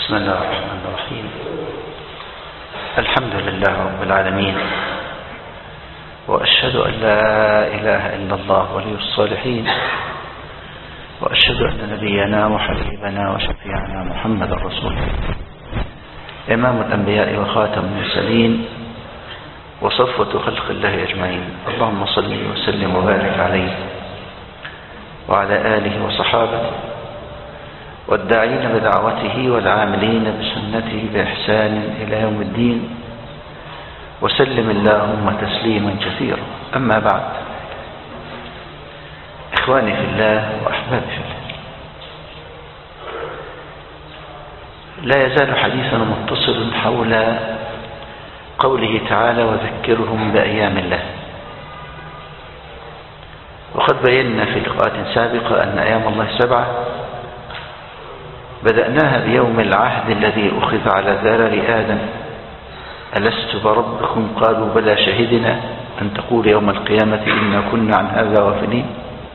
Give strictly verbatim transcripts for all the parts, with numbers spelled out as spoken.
بسم الله الرحمن الرحيم. الحمد لله رب العالمين، وأشهد أن لا إله إلا الله ولي الصالحين، وأشهد أن نبينا وحبيبنا وشفيعنا محمد رسول الله، إمام الأنبياء وخاتم المرسلين وصفوة خلق الله أجمعين. اللهم صل وسلم وبارك عليه وعلى آله وصحابته والداعين بدعوته والعاملين بسنته بإحسان إلى يوم الدين، وسلم اللهم تسليما كثيرا. أما بعد، إخواني في الله وأحبابي في الله، لا يزال حديثنا متصل حول قوله تعالى: وذكرهم بأيام الله. وقد بينا في لقاءات سابقة أن أيام الله سبعة، بدأناها بيوم العهد الذي أخذ على ذرر آدم: ألست بربكم؟ قالوا بلى، شهدنا أن تقول يوم القيامة إنا كنا عن هذا غافلين.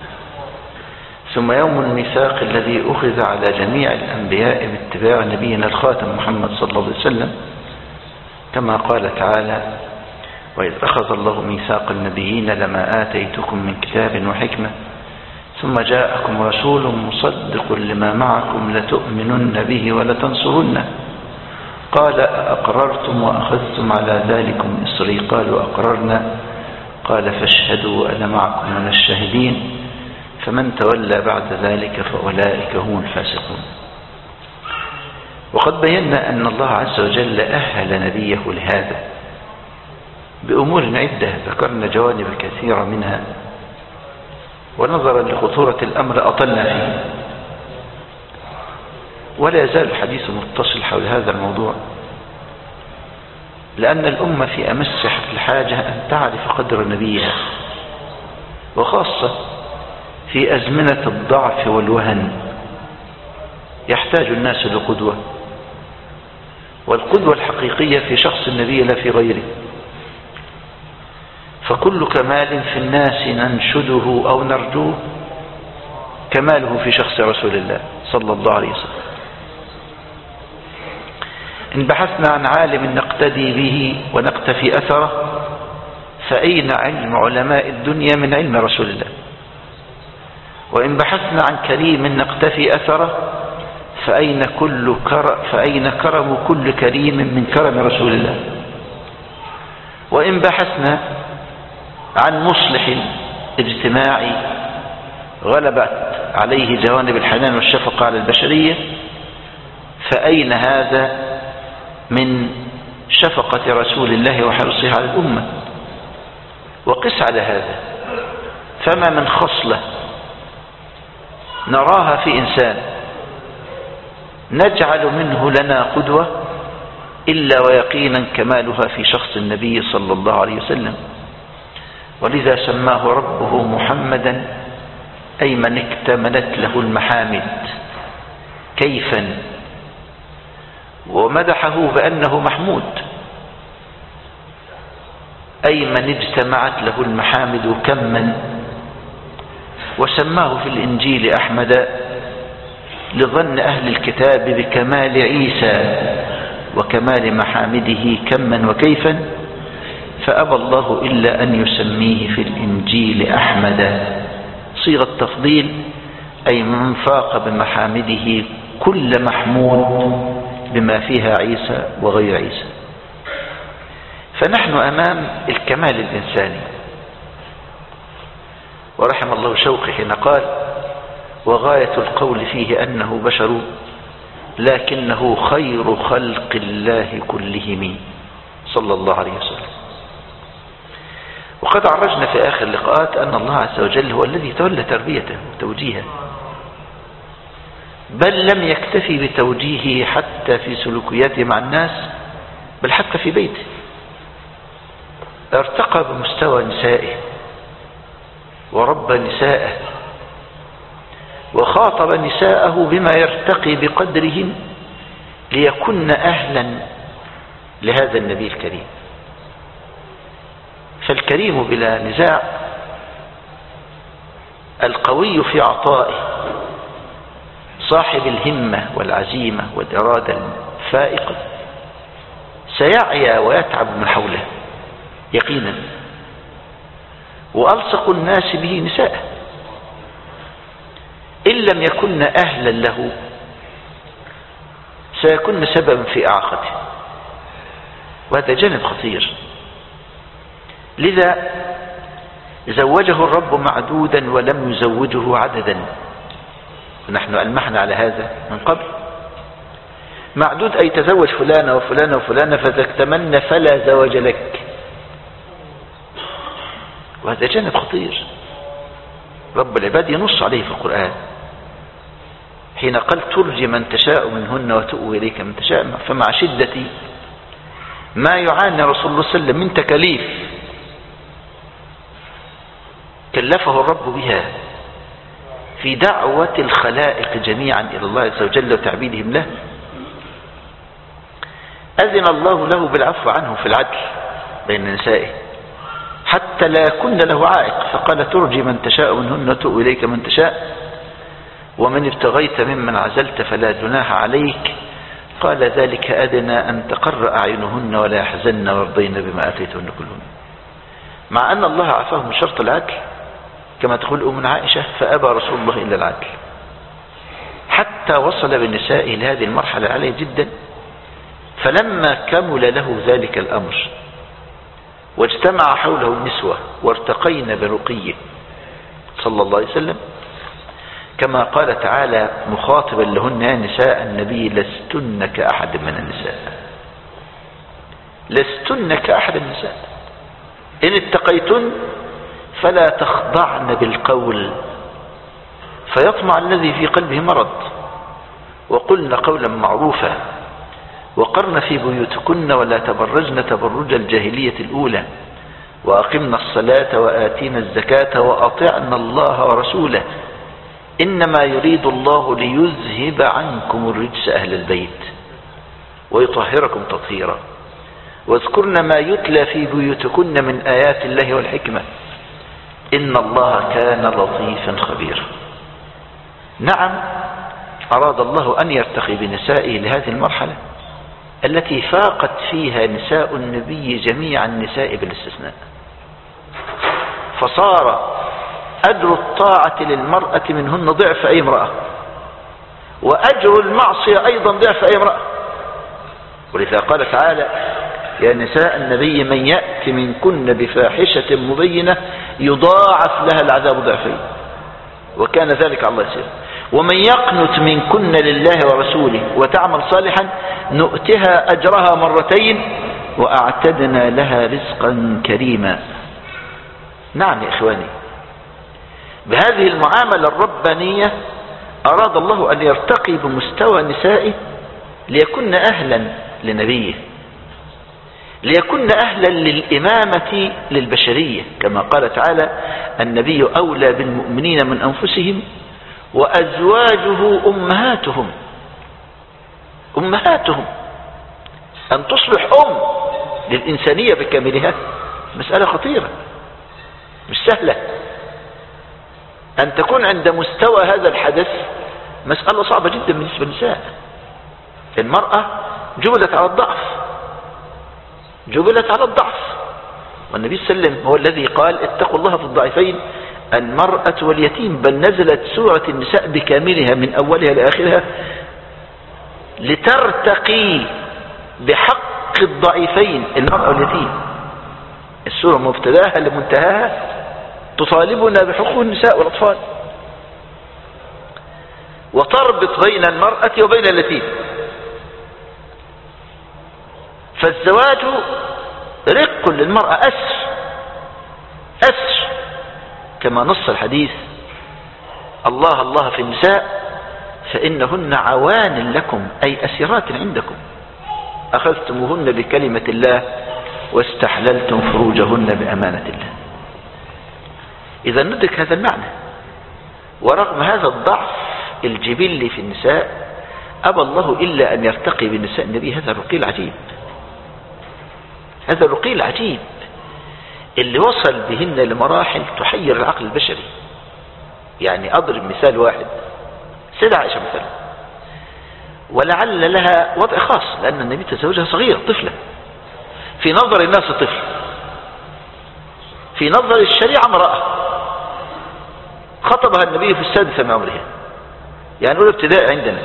ثم يوم الميثاق الذي أخذ على جميع الأنبياء باتباع نبينا الخاتم محمد صلى الله عليه وسلم، كما قال تعالى: وإذ أخذ الله ميثاق النبيين لما آتيتكم من كتاب وحكمة ثم جاءكم رسول مصدق لما معكم لتؤمنن به ولتنصرنه قال أقررتم وأخذتم على ذلكم إصري قالوا أقررنا قال فاشهدوا وأنا معكم من الشاهدين فمن تولى بعد ذلك فأولئك هم الفاسقون. وقد بينا أن الله عز وجل أهل نبيه لهذا بأمور عدة، ذكرنا جوانب كثيرة منها، ونظرا لخطورة الأمر أطلنا فيه، ولا يزال الحديث متصل حول هذا الموضوع، لأن الأمة في أمس الحاجة أن تعرف قدر نبيها، وخاصة في أزمنة الضعف والوهن يحتاج الناس لقدوة، والقدوة الحقيقية في شخص النبي لا في غيره. فكل كمال في الناس ننشده أو نرجوه كماله في شخص رسول الله صلى الله عليه وسلم. إن بحثنا عن عالم نقتدي به ونقتفي أثره، فأين علم علماء الدنيا من علم رسول الله؟ وإن بحثنا عن كريم نقتفي أثره، فأين, كل كر... فأين كرم كل كريم من كرم رسول الله؟ وإن بحثنا عن مصلح اجتماعي غلبت عليه جوانب الحنان والشفقة على البشرية، فأين هذا من شفقة رسول الله وحرصه على الأمة؟ وقس على هذا، فما من خصلة نراها في إنسان نجعل منه لنا قدوة إلا ويقينا كمالها في شخص النبي صلى الله عليه وسلم. ولذا سماه ربه محمدا، أي من اكتملت له المحامد كيفا، ومدحه بأنه محمود، أي من اجتمعت له المحامد كما، وسماه في الإنجيل أحمد لظن أهل الكتاب بكمال عيسى وكمال محامده كما وكيفا، فأبى الله إلا أن يسميه في الإنجيل أحمد صيغة تفضيل، أي من فاق بمحامده كل محمود بما فيها عيسى وغير عيسى. فنحن أمام الكمال الإنساني. ورحم الله شوقي حين قال: وغاية القول فيه أنه بشر لكنه خير خلق الله كلهم صلى الله عليه وسلم. وقد عرجنا في آخر اللقاءات أن الله عز وجل هو الذي تولى تربيته وتوجيهه، بل لم يكتفي بتوجيهه حتى في سلوكياته مع الناس، بل حتى في بيته ارتقى بمستوى نسائه وربى نساءه وخاطب نساءه بما يرتقي بقدرهم ليكن أهلا لهذا النبي الكريم. فالكريم بلا نزاع القوي في عطائه صاحب الهمة والعزيمة والإرادة الفائقة سيعيا ويتعب من حوله يقينا، وألصق الناس به نساء إن لم يكن أهلا له سيكون سببا في إعاقته، وهذا جانب خطير. لذا زوجه الرب معدودا ولم يزوجه عددا، ونحن ألمحنا على هذا من قبل. معدود أي تزوج فلانة وفلانة وفلانة فتكتمن فلا زواج لك، وهذا جانب خطير رب العباد ينص عليه في القرآن حين قال ترجي من تشاء منهن وتؤوي إليك من تشاء. فمع شدة ما يعاني رسول الله صلى الله عليه وسلم من تكاليف كلفه الرب بها في دعوة الخلائق جميعا إلى الله عز وجل وتعبيدهم له، أذن الله له بالعفو عنه في العدل بين نسائه حتى لا يكون له عائق، فقال ترجي من تشاء منهن وتؤوي إليك من تشاء ومن ابتغيت ممن عزلت فلا جناح عليك. قال ذلك أدنى أن تقر أعينهن ولا يحزن ويرضين بما آتيتهن كلهن. مع أن الله عفاه من شرط العدل كما تقول أم عائشة فأبى رسول الله إلا العدل، حتى وصل بالنساء إلى هذه المرحلة عليه جدا. فلما كمل له ذلك الأمر واجتمع حوله النسوة وارتقين برقيه صلى الله عليه وسلم كما قال تعالى مخاطبا لهن يا نساء النبي لستن كأحد من النساء، لستن كأحد النساء إن اتقيتن فلا تخضعن بالقول فيطمع الذي في قلبه مرض، وقلن قولا معروفا وقرن في بيوتكن ولا تبرجن تبرج الجاهلية الأولى وأقمنا الصلاة وآتينا الزكاة وأطعنا الله ورسوله إنما يريد الله ليذهب عنكم الرجس أهل البيت ويطهركم تطهيرا واذكرن ما يتلى في بيوتكن من آيات الله والحكمة إن الله كان لطيفا خبيرا. نعم أراد الله أن يرتقي بنسائه لهذه المرحلة التي فاقت فيها نساء النبي جميع النساء بالاستثناء، فصار أجر الطاعة للمرأة منهن ضعف أي امرأة، وأجر المعصية أيضا ضعف أي امرأة. ولذا قال تعالى يا نساء النبي من يأتي منكن بفاحشة مبينة يضاعف لها العذاب ضعفين وكان ذلك على الله يسير ومن يقنت منكن لله ورسوله وتعمل صالحا نؤتها أجرها مرتين وأعتدنا لها رزقا كريما. نعم يا إخواني، بهذه المعاملة الربانية أراد الله أن يرتقي بمستوى نسائه ليكن أهلا لنبيه، ليكن أهلا للإمامة للبشرية كما قال تعالى النبي أولى بالمؤمنين من أنفسهم وأزواجه أمهاتهم. أمهاتهم أن تصبح أم للإنسانية بكاملها مسألة خطيرة مش سهلة. أن تكون عند مستوى هذا الحدث مسألة صعبة جدا بالنسبة للنساء. المرأة جبلت على الضعف، جبلت على الضعف، والنبي صلى الله عليه وسلم هو الذي قال اتقوا الله في الضعيفين المرأة واليتيم، بل نزلت سورة النساء بكاملها من أولها لآخرها لترتقي بحق الضعيفين المرأة واليتيم. السورة مبتداها لمنتهاها تطالبنا بحقوق النساء والأطفال وتربط بين المرأة وبين اليتيم. فالزواج رق للمرأة أسر أسر كما نص الحديث الله الله في النساء فإنهن عوان لكم أي أسيرات عندكم أخذتموهن بكلمة الله واستحللتم فروجهن بأمانة الله. إذا ندرك هذا المعنى. ورغم هذا الضعف الجبلي في النساء أبى الله إلا أن يرتقي بالنساء النبي هذا الرقي العجيب، هذا الرقي العجيب اللي وصل بهن لمراحل تحير العقل البشري. يعني أضرب مثال واحد، سيدة عائشة مثلا، ولعل لها وضع خاص لأن النبي تزوجها صغيرة طفلة، في نظر الناس طفل، في نظر الشريعة امرأة، خطبها النبي في السادسة من عمرها، يعني أولى ابتداء عندنا،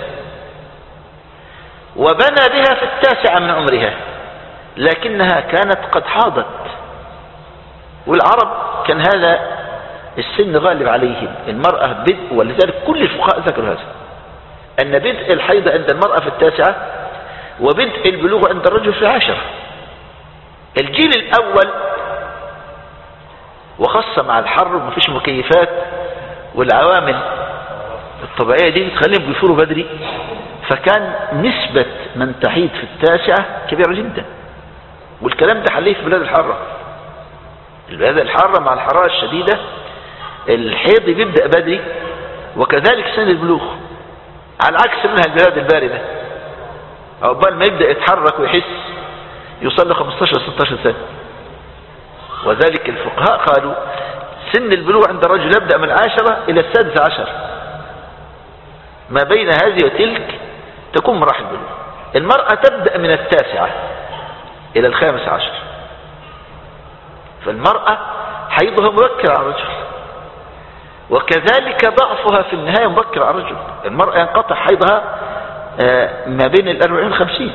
وبنى بها في التاسعة من عمرها، لكنها كانت قد حاضت، والعرب كان هذا السن غالب عليهم، المرأة بدء، ولذلك كل الفقهاء ذكروا هذا، أن بدء الحيض عند المرأة في التاسعة وبدء البلوغ عند الرجل في العاشرة. الجيل الأول وخاصة مع الحر ومفيش مكيفات والعوامل الطبيعية دي بتخليهم بيفوروا بدري، فكان نسبة من تحيض في التاسعة كبيرة جدا، والكلام ده حليه في بلاد الحارة. البلاد الحارة مع الحرارة الشديدة الحيض بيبدأ بدري، وكذلك سن البلوغ، على عكس منها البلاد الباردة عقبال ما يبدأ يتحرك ويحس يوصل له خمستاشر ستاشر سنة. وذلك الفقهاء قالوا سن البلوغ عند الرجل يبدأ من العاشرة إلى السادسة عشر، ما بين هذه وتلك تكون مراحل البلوغ. المرأة تبدأ من التاسعة إلى الخامس عشر، فالمرأة حيضها مبكر على الرجل، وكذلك ضعفها في النهاية مبكر على الرجل. المرأة ينقطع حيضها ما بين الأربعين والخمسين،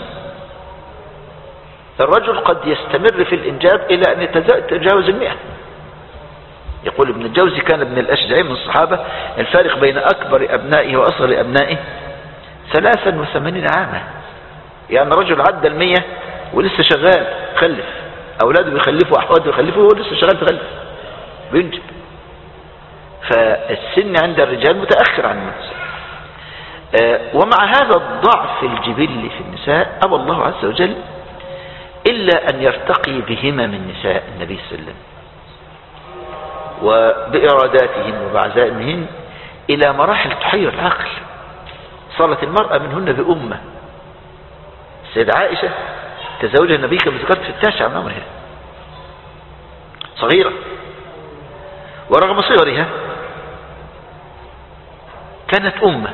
الرجل قد يستمر في الإنجاب إلى أن يتجاوز المئة. يقول ابن الجوزي كان ابن الأشجعي من الصحابة الفارق بين أكبر أبنائه وأصغر أبنائه ثلاثا وثمانين عاما، يعني رجل عدى المية ولسه شغال خلف، أولاده بيخلفوا أحواده بيخلفوا وهو لسه شغال بيخلف بينجب. فالسن عند الرجال متأخر عن النساء. آه ومع هذا الضعف الجبلي في النساء أبى الله عز وجل إلا أن يرتقي بهمم النساء النبي صلى الله عليه وسلم وبإراداتهن وبعزائمهن إلى مراحل تحير العقل. صارت المرأة منهن بأمة. السيدة عائشة تزوجها النبي كما ذكرت في التاسع من عمرها، صغيرة، ورغم صغرها كانت أمة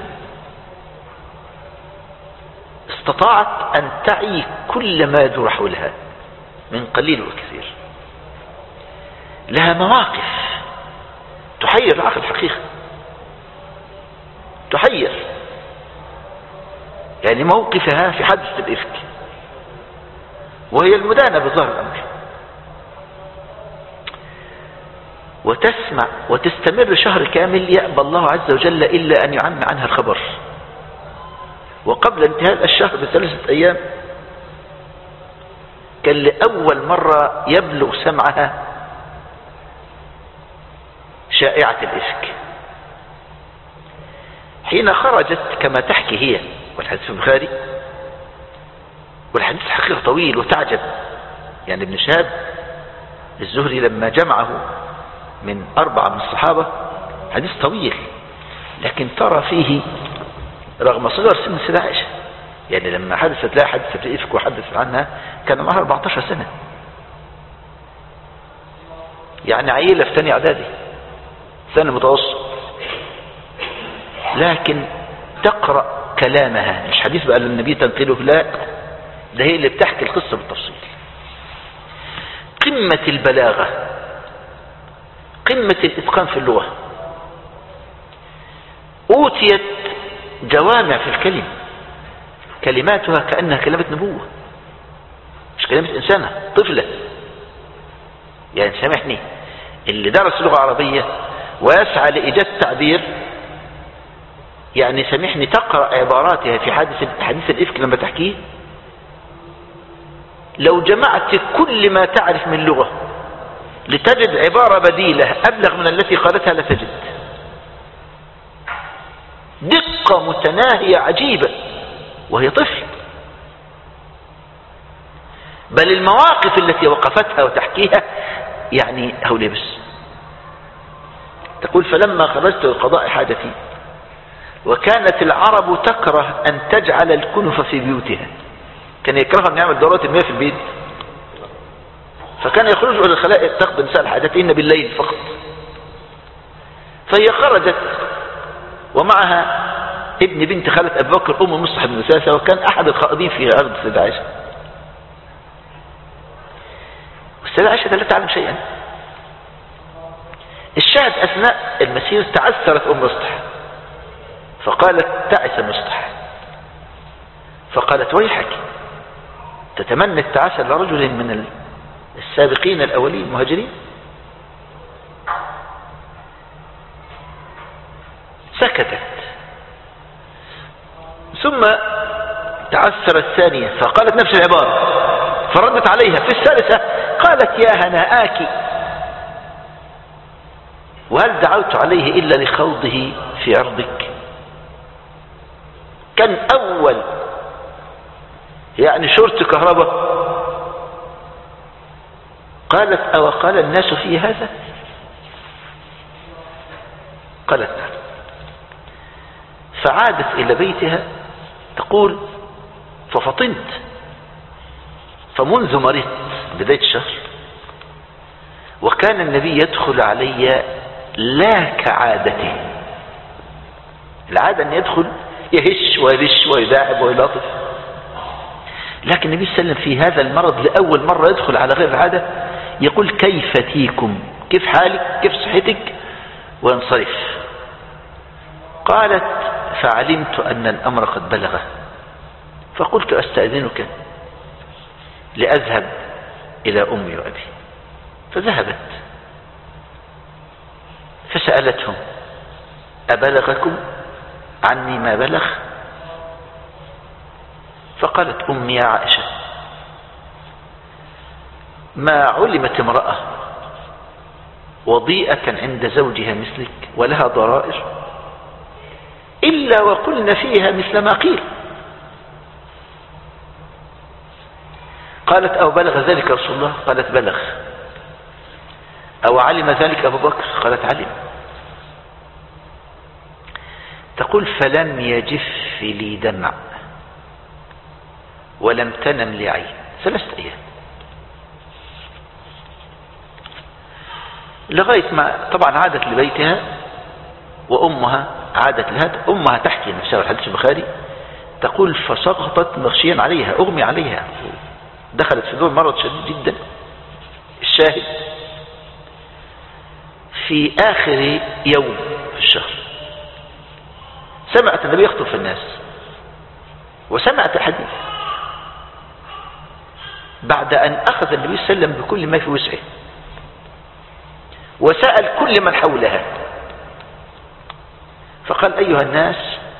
استطاعت أن تعي كل ما يدور حولها من قليل وكثير. لها مواقف تحير العقل الحقيقة، تحير، يعني موقفها في حادثة الإفك وهي المدانة بظاهر الأمر، وتسمع وتستمر شهر كامل يأبى الله عز وجل إلا أن يعم عنها الخبر، وقبل انتهاء الشهر بثلاثة أيام كان لأول مرة يبلغ سمعها شائعة الإفك، حين خرجت كما تحكي هي، والحديث في البخاري، والحديث حقيقة طويل وتعجب. يعني ابن شهاب الزهري لما جمعه من أربعة من الصحابة حديث طويل، لكن ترى فيه رغم صغر سن السيدة عائشة، يعني لما حدثت لها حدثت الإفك وحدثت عنها كان معها أربعتاشر سنة، يعني عيلة في ثاني إعدادي ثاني متوسط، لكن تقرأ كلامها، مش حديث بقى للنبي تنقله، لا، ده هي اللي بتحكي القصة بالتفصيل. قمة البلاغة، قمة الإتقان في اللغة، أوتيت جوامع في الكلم، كلماتها كأنها كلمة نبوة مش كلمة إنسانة طفلة. يعني سامحني، اللي درس لغة عربية ويسعى لإيجاد تعبير، يعني سامحني تقرأ عباراتها في حديث حديث الإفك لما تحكيه، لو جمعت كل ما تعرف من لغة لتجد عبارة بديلة أبلغ من التي قالتها لتجد. دقة متناهية عجيبة وهي طفل، بل المواقف التي وقفتها وتحكيها يعني هولي بس. تقول فلما خرجت لقضاء حاجتي وكانت العرب تكره أن تجعل الكنف في بيوتها، كان يكره أن يعمل دورات المياه في البيت، فكان يخرجوا إلى الخلائق تقضي نساء حاجتهن بالليل فقط. فهي خرجت ومعها ابن بنت خالة أبي بكر أم مصطح بن أساسة، وكان أحد القائدين في أرض السيدة عائشة. والسيدة عائشة لا تعلم شيئا. الشاهد أثناء المسير تعثرت أم مصطح، فقالت تعس مصطح، فقالت ويحك تتمنى التعاسة لرجل من السابقين الأولين المهاجرين؟ سكتت. ثم تعثرت الثانية فقالت نفس العبارة، فردت عليها في الثالثة قالت يا هناءك، وهل دعوت عليه إلا لخوضه في عرضك؟ كان أول يعني شرط كهرباء. قالت أو قال الناس في هذا؟ قالت نعم. فعادت إلى بيتها تقول ففطنت، فمنذ مرضت بداية الشهر وكان النبي يدخل علي لا كعادته. العادة أن يدخل يهش ويرش ويداعب ويلاطف، لكن النبي صلى الله عليه وسلم في هذا المرض لأول مرة يدخل على غير العادة، يقول كيف تيكم، كيف حالك، كيف صحتك، وينصرف. قالت فعلمت أن الأمر قد بلغه، فقلت أستأذنك لأذهب إلى أمي وأبي. فذهبت فسألتهم أبلغكم عني ما بلغ؟ فقالت أمي يا عائشة ما علمت امرأة وضيئة عند زوجها مثلك ولها ضرائر إلا وقلن فيها مثل ما قيل. قالت أو بلغ ذلك رسول الله؟ قالت بلغ. أو علم ذلك أبو بكر؟ قالت علم. تقول فلم يجف لي دمع ولم تنم لي عين ثلاثة أيام، لغاية ما طبعا عادت لبيتها وأمها عادت لها. أمها تحكي نفسها والحديث البخاري تقول فسقطت مغشيا عليها، أغمي عليها، دخلت في دور مرض شديد جدا. الشاهد في آخر يوم في الشهر سمعت النبي يخطب في الناس وسمعت الحديث بعد أن أخذ النبي صلى الله عليه وسلم بكل ما في وسعه وسأل كل من حولها، فقال أيها الناس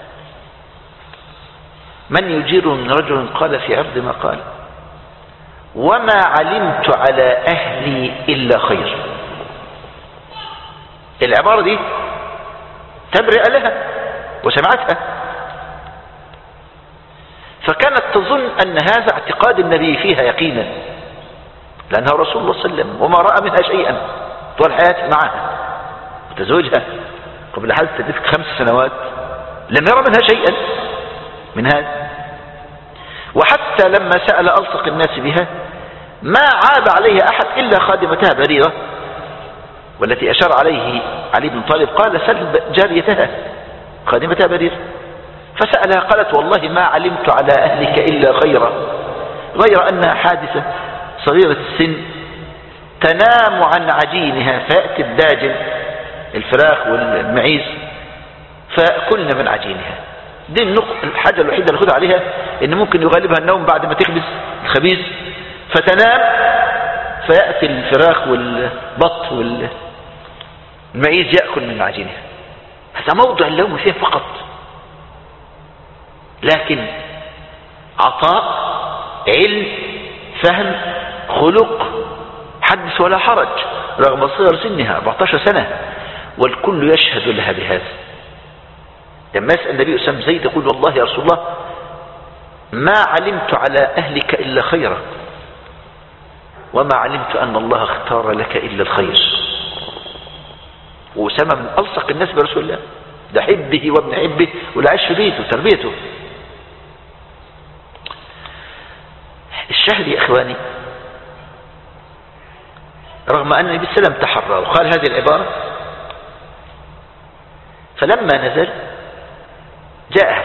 من يجير من رجل قال في عرض ما قال وما علمت على أهلي إلا خير. العبارة دي تبرئ لها وسمعتها، فكانت تظن أن هذا اعتقاد النبي فيها يقينا، لأنه رسول الله صلى الله عليه وسلم وما رأى منها شيئا طول حياته معها وتزوجها قبل حادثة تلك خمس سنوات، لم يرى منها شيئا من هذا. وحتى لما سأل ألصق الناس بها ما عاب عليها أحد إلا خادمتها بريرة، والتي أشار عليه علي بن طالب قال سل جاريتها خادمتها بريرة، فسألها قالت والله ما علمت على أهلك إلا خيرا، غير أنها حادثة صغيرة السن تنام عن عجينها فيأتي الداجن الفراخ والمعيز فكلنا من عجينها. دي الحاجة الوحيدة اللي خدها عليها إن ممكن يغالبها النوم بعد ما تخبز الخبيز، فتنام فيأتي الفراخ والبط والمعيز يأكل من عجينها. هذا موضع اللوم فيه فقط، لكن عطاء علم فهم خلق حدث ولا حرج رغم صغر سنها أربعة عشر سنة، والكل يشهد لها بهذا. لما يسأل النبي أسامة زيد يقول والله يا رسول الله ما علمت على أهلك إلا خيرا وما علمت أن الله اختار لك إلا الخير. وأسامة من ألصق الناس برسول الله، ده حبه وابن حبه والعيش في بيته وتربيته. الشاهد يا إخواني رغم أن النبي صلى الله عليه وسلم تحرى وقال هذه العبارة، فلما نزل جاءها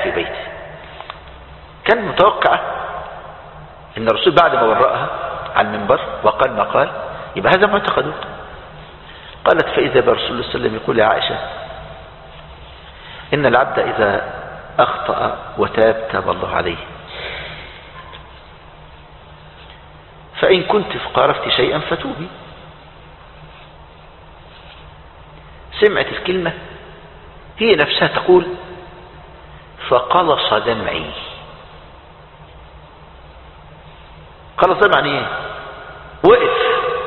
كان متوقع ان الرسول بعد ما برأها على المنبر وقال ما قال يبقى هذا معتقده. قالت فإذا برسول الله صلى الله عليه وسلم يقول يا عائشة إن العبد إذا أخطأ وتاب تاب الله عليه، فإن كنت قارفت شيئا فتوبي. سمعت الكلمة هي نفسها تقول فقلص دمعي. قلص دمعي يعني ايه؟ وقف.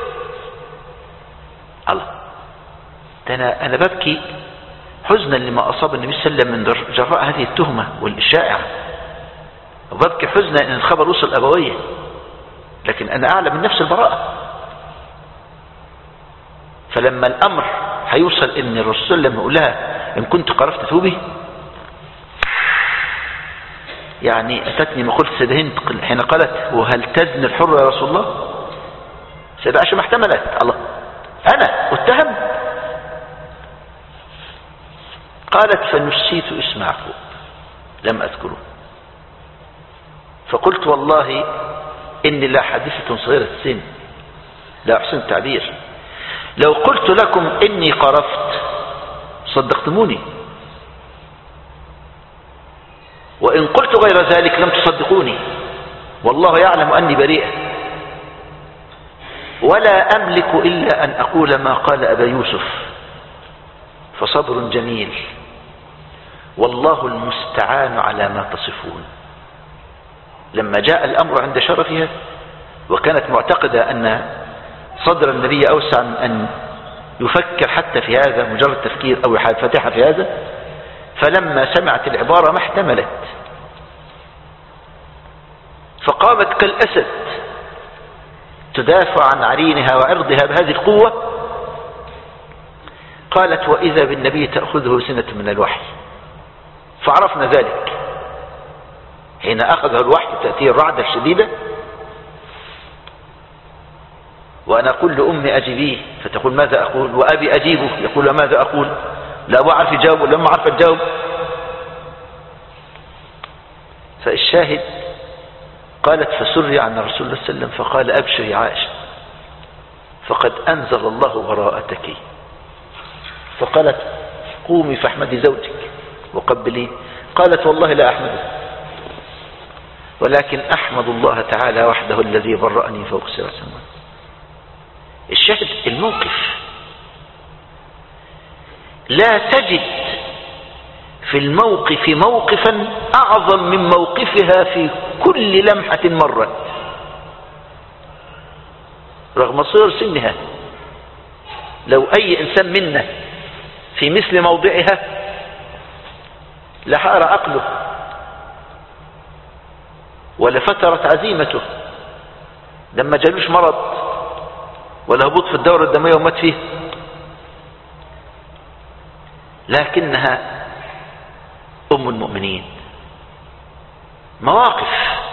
الله، ده انا انا ببكي حزنا لما اصاب النبي صلى الله عليه وسلم من جراء هذه التهمة والشائعة، وببكي حزنا ان الخبر وصل ابويه، لكن انا اعلم من نفس البراءة. فلما الامر هيوصل ان الرسول لما يقول لها ان كنت قرفت توبي، يعني اتتني ما قلت سيدة هند حين قالت وهل تزني الحر يا رسول الله؟ سيدة عائشة ما احتملت. الله، انا اتهم؟ قالت فنسيت اسم يعقوب، لم اذكره، فقلت والله اني لا حادثة صغيرة السن لا احسن التعبير، لو قلت لكم اني قرفت صدقتموني، وان قلت غير ذلك لم تصدقوني، والله يعلم اني بريئة، ولا املك الا ان اقول ما قال ابا يوسف فصبر جميل والله المستعان على ما تصفون. لما جاء الامر عند شرفها وكانت معتقدة ان صدر النبي اوسع من ان يفكر حتى في هذا مجرد تفكير او يفتح في هذا، فلما سمعت العبارة ما احتملت، فقامت كالاسد تدافع عن عرينها وعرضها بهذه القوة. قالت واذا بالنبي تأخذه سنة من الوحي، فعرفنا ذلك حين اخذها الوحي تأتيه الرعدة الشديدة، وانا اقول لامي اجيبيه فتقول ماذا اقول، وابي اجيبه يقول ماذا اقول، لا ابو عارف يجاوب ولا ما عارف تجاوب. فالشاهد قالت فسري عن رسول الله صلى الله عليه وسلم فقال ابشر يا عائشة فقد انزل الله براءتك. فقالت قومي فاحمدي زوجك وقبليه. قالت والله لا احمده، ولكن احمد الله تعالى وحده الذي برأني فوق سبع سماوات. الشاهد الموقف، لا تجد في الموقف موقفا اعظم من موقفها في كل لمحة مرت رغم صغر سنها. لو اي انسان منا في مثل موضعها لحار عقله ولفترت عزيمته، لما جالوش مرض ولا هبوط في الدورة الدموية ومات فيه، لكنها أم المؤمنين. مواقف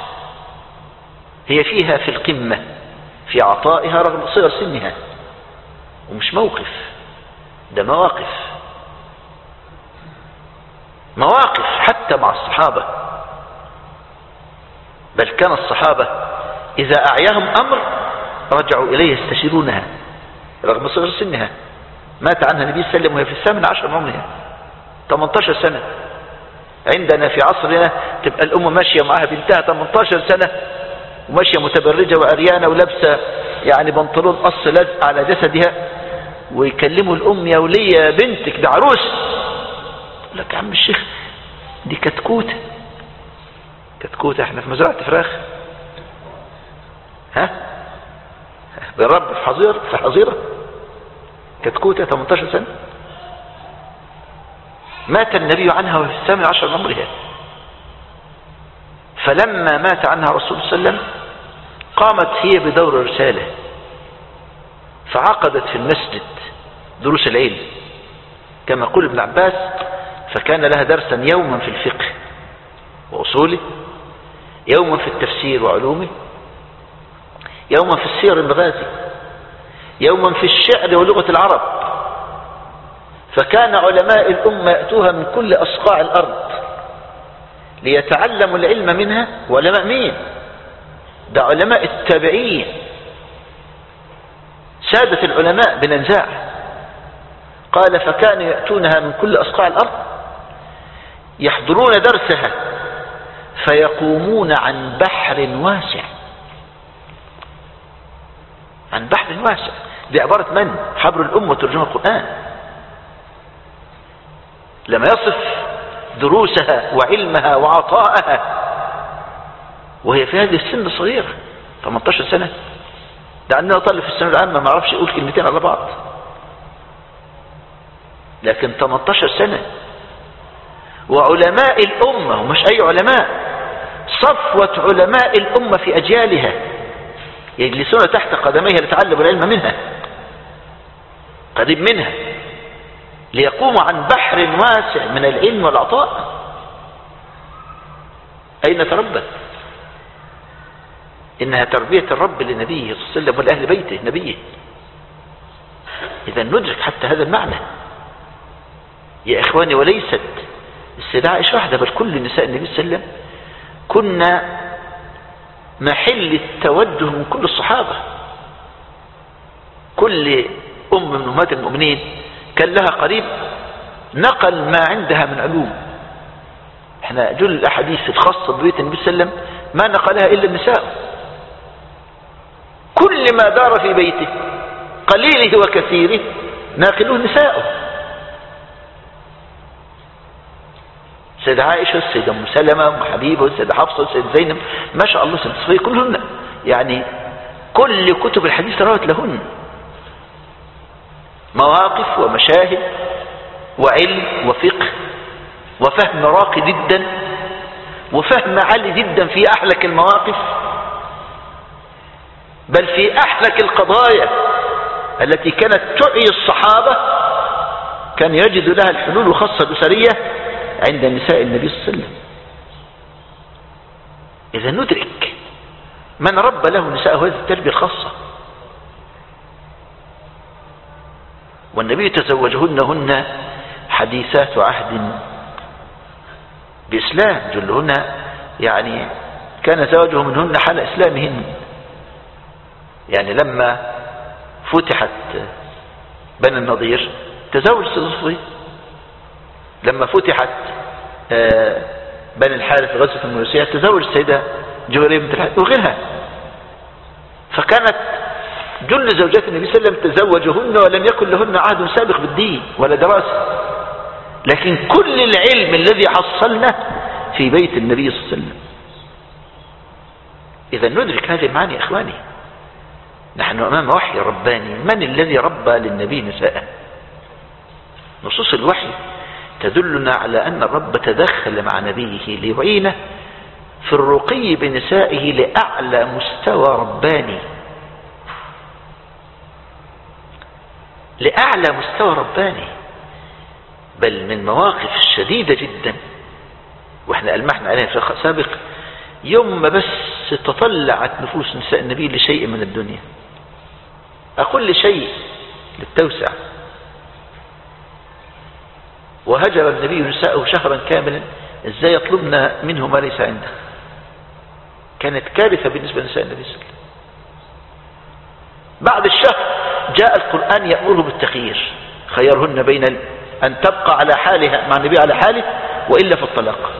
هي فيها في القمة في عطائها رغم صغر سنها، ومش موقف، ده مواقف مواقف حتى مع الصحابة. بل كان الصحابة إذا أعياهم أمر رجعوا إليه يستشيرونها رغم صغر سنها. مات عنها النبي صلى الله عليه وسلم وهي في الثامن عشر من عمرها، ثمانية عشر سنة. عندنا في عصرنا تبقى الأم ماشية معها بنتها ثمانية عشر سنة وماشية متبرجة وعريانة ولابسة يعني بنطلون قص لزق على جسدها، ويكلموا الأم يا ولية يا بنتك ده عروس. يقول لك يا عم الشيخ دي كتكوتة كتكوتة، احنا في مزرعة فراخ، ها بنربي في حظيرة في حظيرة كتكوتة ثمانية عشر سنة. مات النبي عنها وفي الثامن عشر من عمرها، فلما مات عنها رسول الله صلى الله عليه وسلم قامت هي بدور الرسالة، فعقدت في المسجد دروس العلم كما يقول ابن عباس، فكان لها درسا يوما في الفقه وأصوله، يوما في التفسير وعلومه، يوما في السير المغازي، يوما في الشعر ولغة العرب. فكان علماء الأمة يأتوها من كل أصقاع الأرض ليتعلموا العلم منها. وعلماء مين؟ ده علماء التابعين، سادة العلماء بننزاع. قال فكانوا يأتونها من كل أصقاع الأرض يحضرون درسها فيقومون عن بحر واسع. عن بحر واسع دي عبارة من؟ حبر الأمة وترجمة القرآن. لما يصف دروسها وعلمها وعطاءها وهي في هذه السن الصغيرة ثمانية عشر سنة. ده عندنا طالب في الثانوية العامة ما عرفش يقول كلمتين على بعض، لكن ثمانية عشر سنة. وعلماء الأمة ومش أي علماء، صفوة علماء الأمة في أجيالها يجلسون تحت قدميها ليتعلموا العلم منها، قريب منها، ليقوموا عن بحر واسع من العلم والعطاء. أين تربت؟ إنها تربية الرب لنبيه صلى الله عليه وسلم ولأهل بيته نبيه. إذا ندرك حتى هذا المعنى يا إخواني. وليست السيدة عائشة واحدة، بل كل نساء النبي صلى الله عليه وسلم كنا محل التوجه من كل الصحابة. كل أم من أمهات المؤمنين كان لها قريب نقل ما عندها من علوم. احنا جل الأحاديث الخاصة ببيت النبي صلى الله عليه وسلم ما نقلها إلا النساء. كل ما دار في بيته قليله وكثيره ناقلوه نساءه. السيدة عائشة والسيدة أم سلمة وأم حبيبة والسيدة حفصة والسيدة زينب ما شاء الله سيدة صفية كلهن يعني كل كتب الحديث روت لهن مواقف ومشاهد وعلم وفقه وفهم راقي جدا وفهم عالي جدا في أحلك المواقف، بل في أحلك القضايا التي كانت تعي الصحابة كان يجد لها الحلول الخاصة الأسرية عند نساء النبي صلى الله عليه وسلم. إذا ندرك من رب له نساء هذه التربية الخاصة. والنبي تزوجهن هن حديثات عهد بإسلام، جلهن يعني كان زواجه منهن حال إسلامهن. يعني لما فتحت بني النضير تزوج السيدة صفية، لما فتحت بني الحارث غزوة المريسية تزوج السيدة جويرية بنت الحارث وغيرها. فكانت جل زوجات النبي صلى الله عليه وسلم تزوجهن ولم يكن لهن عهد سابق بالدين ولا دراسة، لكن كل العلم الذي حصلنا في بيت النبي صلى الله عليه وسلم. إذا ندرك هذه المعاني يا إخواني. نحن أمام وحي رباني. من الذي ربى للنبي نساءه؟ نصوص الوحي تدلنا على أن الرب تدخل مع نبيه ليعينه في الرقي بنسائه لأعلى مستوى رباني، لأعلى مستوى رباني، بل من مواقف شديدة جدا واحنا ألمحنا عليها في لقاء سابق. يوم ما بس تطلعت نفوس نساء النبي لشيء من الدنيا، أقول لشيء للتوسع، وهجر النبي نساءه شهرا كاملا، ازاي يطلبنا منه ما ليس عنده؟ كانت كارثة بالنسبة لنساء النبي صلى الله عليه وسلم. بعد الشهر جاء القرآن يأمره بالتخيير، خيرهن بين أن تبقى على حالها مع النبي على حاله وإلا في الطلاق.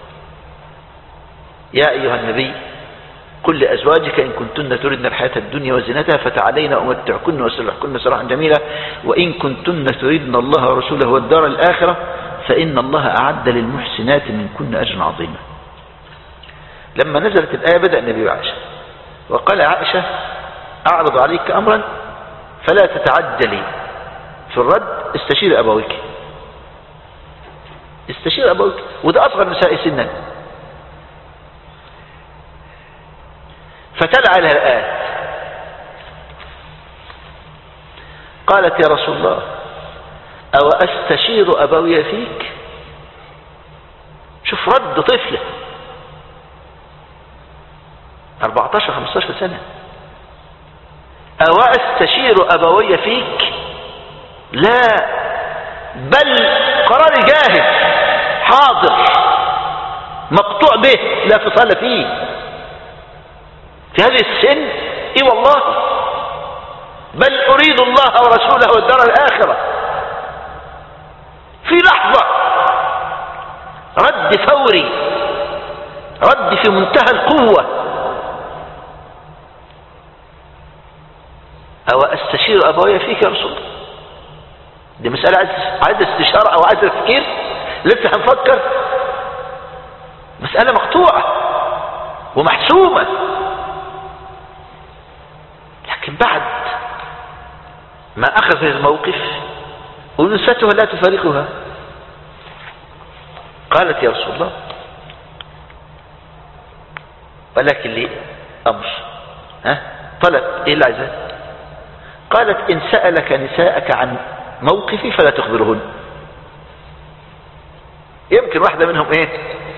يا أيها النبي قل لأزواجك إن كنتن تردن الحياة الدنيا وزينتها فتعالين أمتعكن وأسرحكن سراحا جميلا وإن كنتن تردن الله ورسوله والدار الآخرة فإن الله أعد للمحسنات منكن أجرا عظيما. لما نزلت الآية بدأ النبي بعائشة وقال عائشة أعرض عليك أمرا فلا تتعجلي في الرد، استشير أبويك، استشير أبويك، وده أصغر نساء سنا. فتلع لها الآية قالت يا رسول الله أو أستشير أبوي فيك؟ شوف رد طفلة أربعة عشر خمسة عشر سنة، أو أستشير أبوي فيك؟ لا، بل قرار جاهز حاضر مقطوع به لا فصال فيه في هذه السن. اي والله، بل اريد الله ورسوله والدار الاخرة. في لحظة رد فوري، رد في منتهى القوة. او استشير ابوي فيك يا رسول الله؟ دي مسألة عايزة استشارة او عايزة تفكير، لسه هنفكر. مسألة مقطوعة ومحسومة. لكن بعد ما اخذ الموقف ونسته لا تفارقها، قالت يا رسول الله ولكن لي امر. ها طلب ايه اللي عايزاه؟ قالت ان سألك نساءك عن موقفي فلا تخبرهن. يمكن واحدة منهم ايه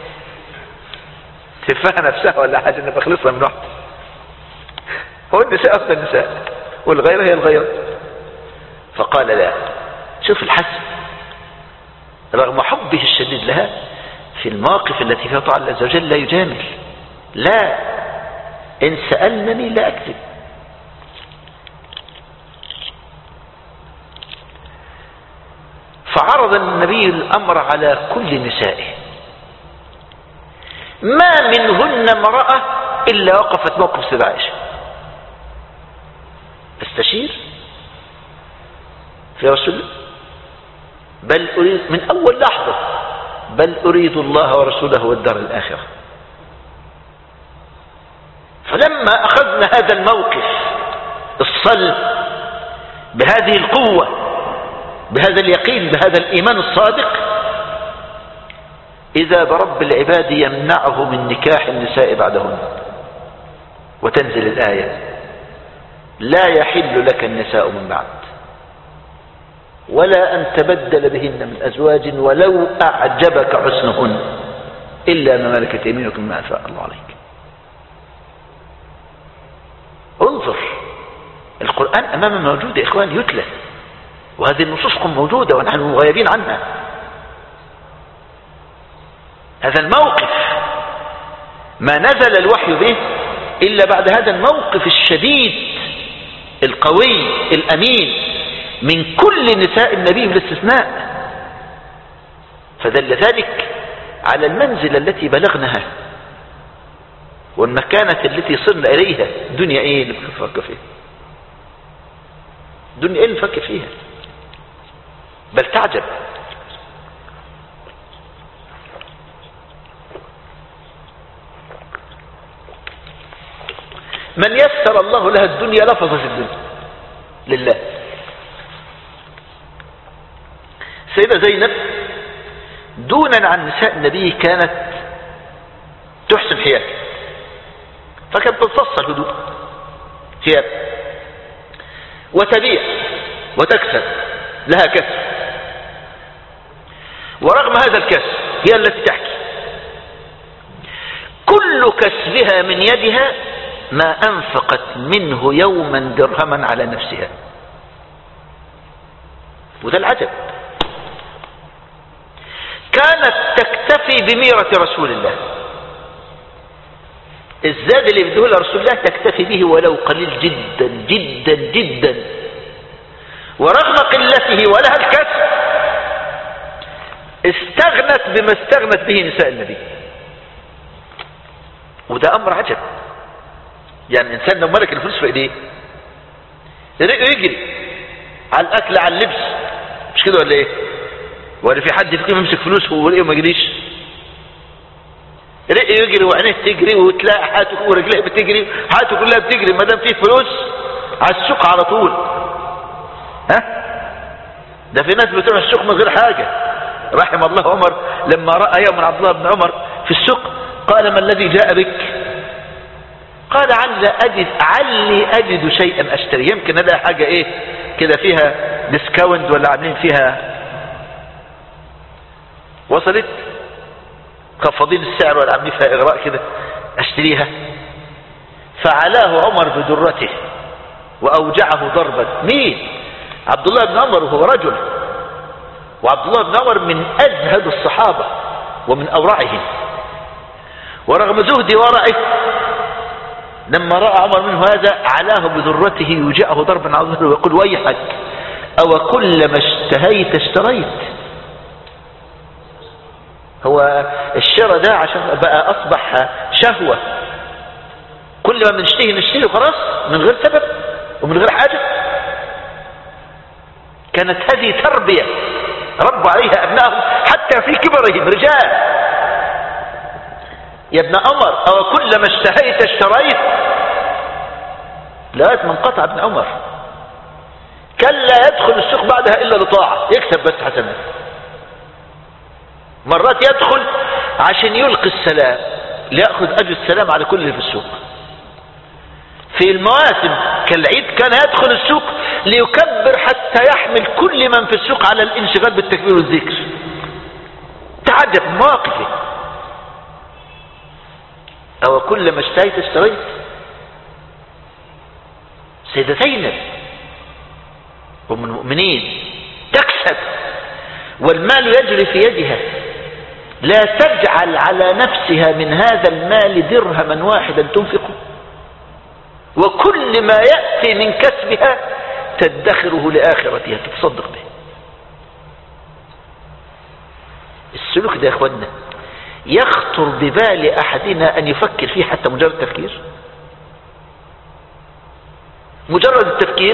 تفاها نفسها ولا حاجة ان بخلصها من واحدة. هو النساء افضل النساء والغيرة هي الغيرة. فقال لا. شوف الحسم رغم حبه الشديد لها في المواقف التي فيها طاعة الله عز وجل لا يجامل. لا، ان سألنني لا اكذب. فعرض النبي الامر على كل نسائه، ما منهن امرأة الا وقفت موقف سيدة عائشة. استشير في رسول الله، بل اريد من اول لحظة، بل اريد الله ورسوله والدار الاخرة. فلما اخذنا هذا الموقف الصلب بهذه القوة، بهذا اليقين، بهذا الايمان الصادق، اذا برب العباد يمنعه من نكاح النساء بعدهن. وتنزل الآية لا يحل لك النساء من بعد ولا أن تبدل بهن من أزواج ولو أعجبك حسنهن إلا ما ملكت يمينك مما أفاء الله عليك. انظر، القرآن أمامنا موجود يا إخوان يتلى، وهذه النصوص موجودة ونحن غايبين عنها. هذا الموقف ما نزل الوحي به إلا بعد هذا الموقف الشديد القوي الأمين من كل نساء النبي بالاستثناء. فدل ذلك على المنزلة التي بلغناها والمكانة التي صرنا إليها. دنيا إيه اللي بنفكر فيها؟ دنيا إيه اللي بنفكر فيها؟ بل تعجب من يسر الله لها الدنيا لفظ في الدنيا لله. سيدة زينب دونا عن نساء النبي كانت تحسن حياتها، فكانت تتصل هدوء ثياب وتبيع وتكسب، لها كسب، ورغم هذا الكسب هي التي تحكي كل كسبها من يدها ما أنفقت منه يوما درهما على نفسها. وده العجب. كانت تكتفي بميرة رسول الله، الزاد اللي بديه لرسول الله تكتفي به ولو قليل جدا جدا جدا، ورغم قلته ولها الكسب استغنت بما استغنت به نساء النبي. وده أمر عجب. يعني الإنسان لو ملك الفلوس في إيديه يجري على الأكل على اللبس، مش كده ولا إيه؟ ولا في حد فيكم يمسك فلوس ورقيه وما يجريش؟ رقيه يجري وعينيه تجري وتلاقي حياته ورجليه بتجري، حياته كلها بتجري ما دام فيه فلوس على السوق على طول. ها؟ ده في ناس بتروح السوق من غير حاجة. رحم الله عمر لما رأى يوم عبد الله بن عمر في السوق قال: ما الذي جاء بك؟ قال: عل أجد علي أجد شيئا أشتري، يمكن هذا حاجة إيه كده فيها ديسكاونت ولا عاملين فيها وصلت خفضين السعر ولا عاملين فيها إغراء كده أشتريها. فعلاه عمر بدرته وأوجعه ضربا. مين؟ عبد الله بن عمر، وهو رجل، وعبد الله بن عمر من أزهد الصحابة ومن أورعهم. ورغم زهد ورعه لما رأى عمر منه هذا علاه بذرته يوجعه ضربا على ظهره ويقول ويحك أو كلما اشتهيت اشتريت. هو الشراء ده عشان بقى أصبح شهوة، كل ما بنشتهي نشتري وخلاص من غير سبب ومن غير حاجة. كانت هذه تربية ربوا عليها أبنائهم حتى في كبرهم رجال. يا ابن عمر أو كلما اشتهيت اشتريت، لغاية ما انقطع ابن عمر. كان لا يدخل السوق بعدها إلا لطاعة يكسب بس حسنات. مرات يدخل عشان يلقي السلام ليأخذ أجر السلام على كل اللي في السوق. في المواسم كالعيد كان يدخل السوق ليكبر حتى يحمل كل من في السوق على الانشغال بالتكبير والذكر. تعجب مواقفه. أو كلما اشتهيت اشتريت. سيدة زينب أم المؤمنين تكسب والمال يجري في يدها، لا تجعل على نفسها من هذا المال درهما واحدا تنفقه، وكل ما يأتي من كسبها تدخره لآخرتها تتصدق به. السلوك ده يا اخوانا يخطر ببال أحدنا أن يفكر فيه حتى مجرد التفكير. مجرد التفكير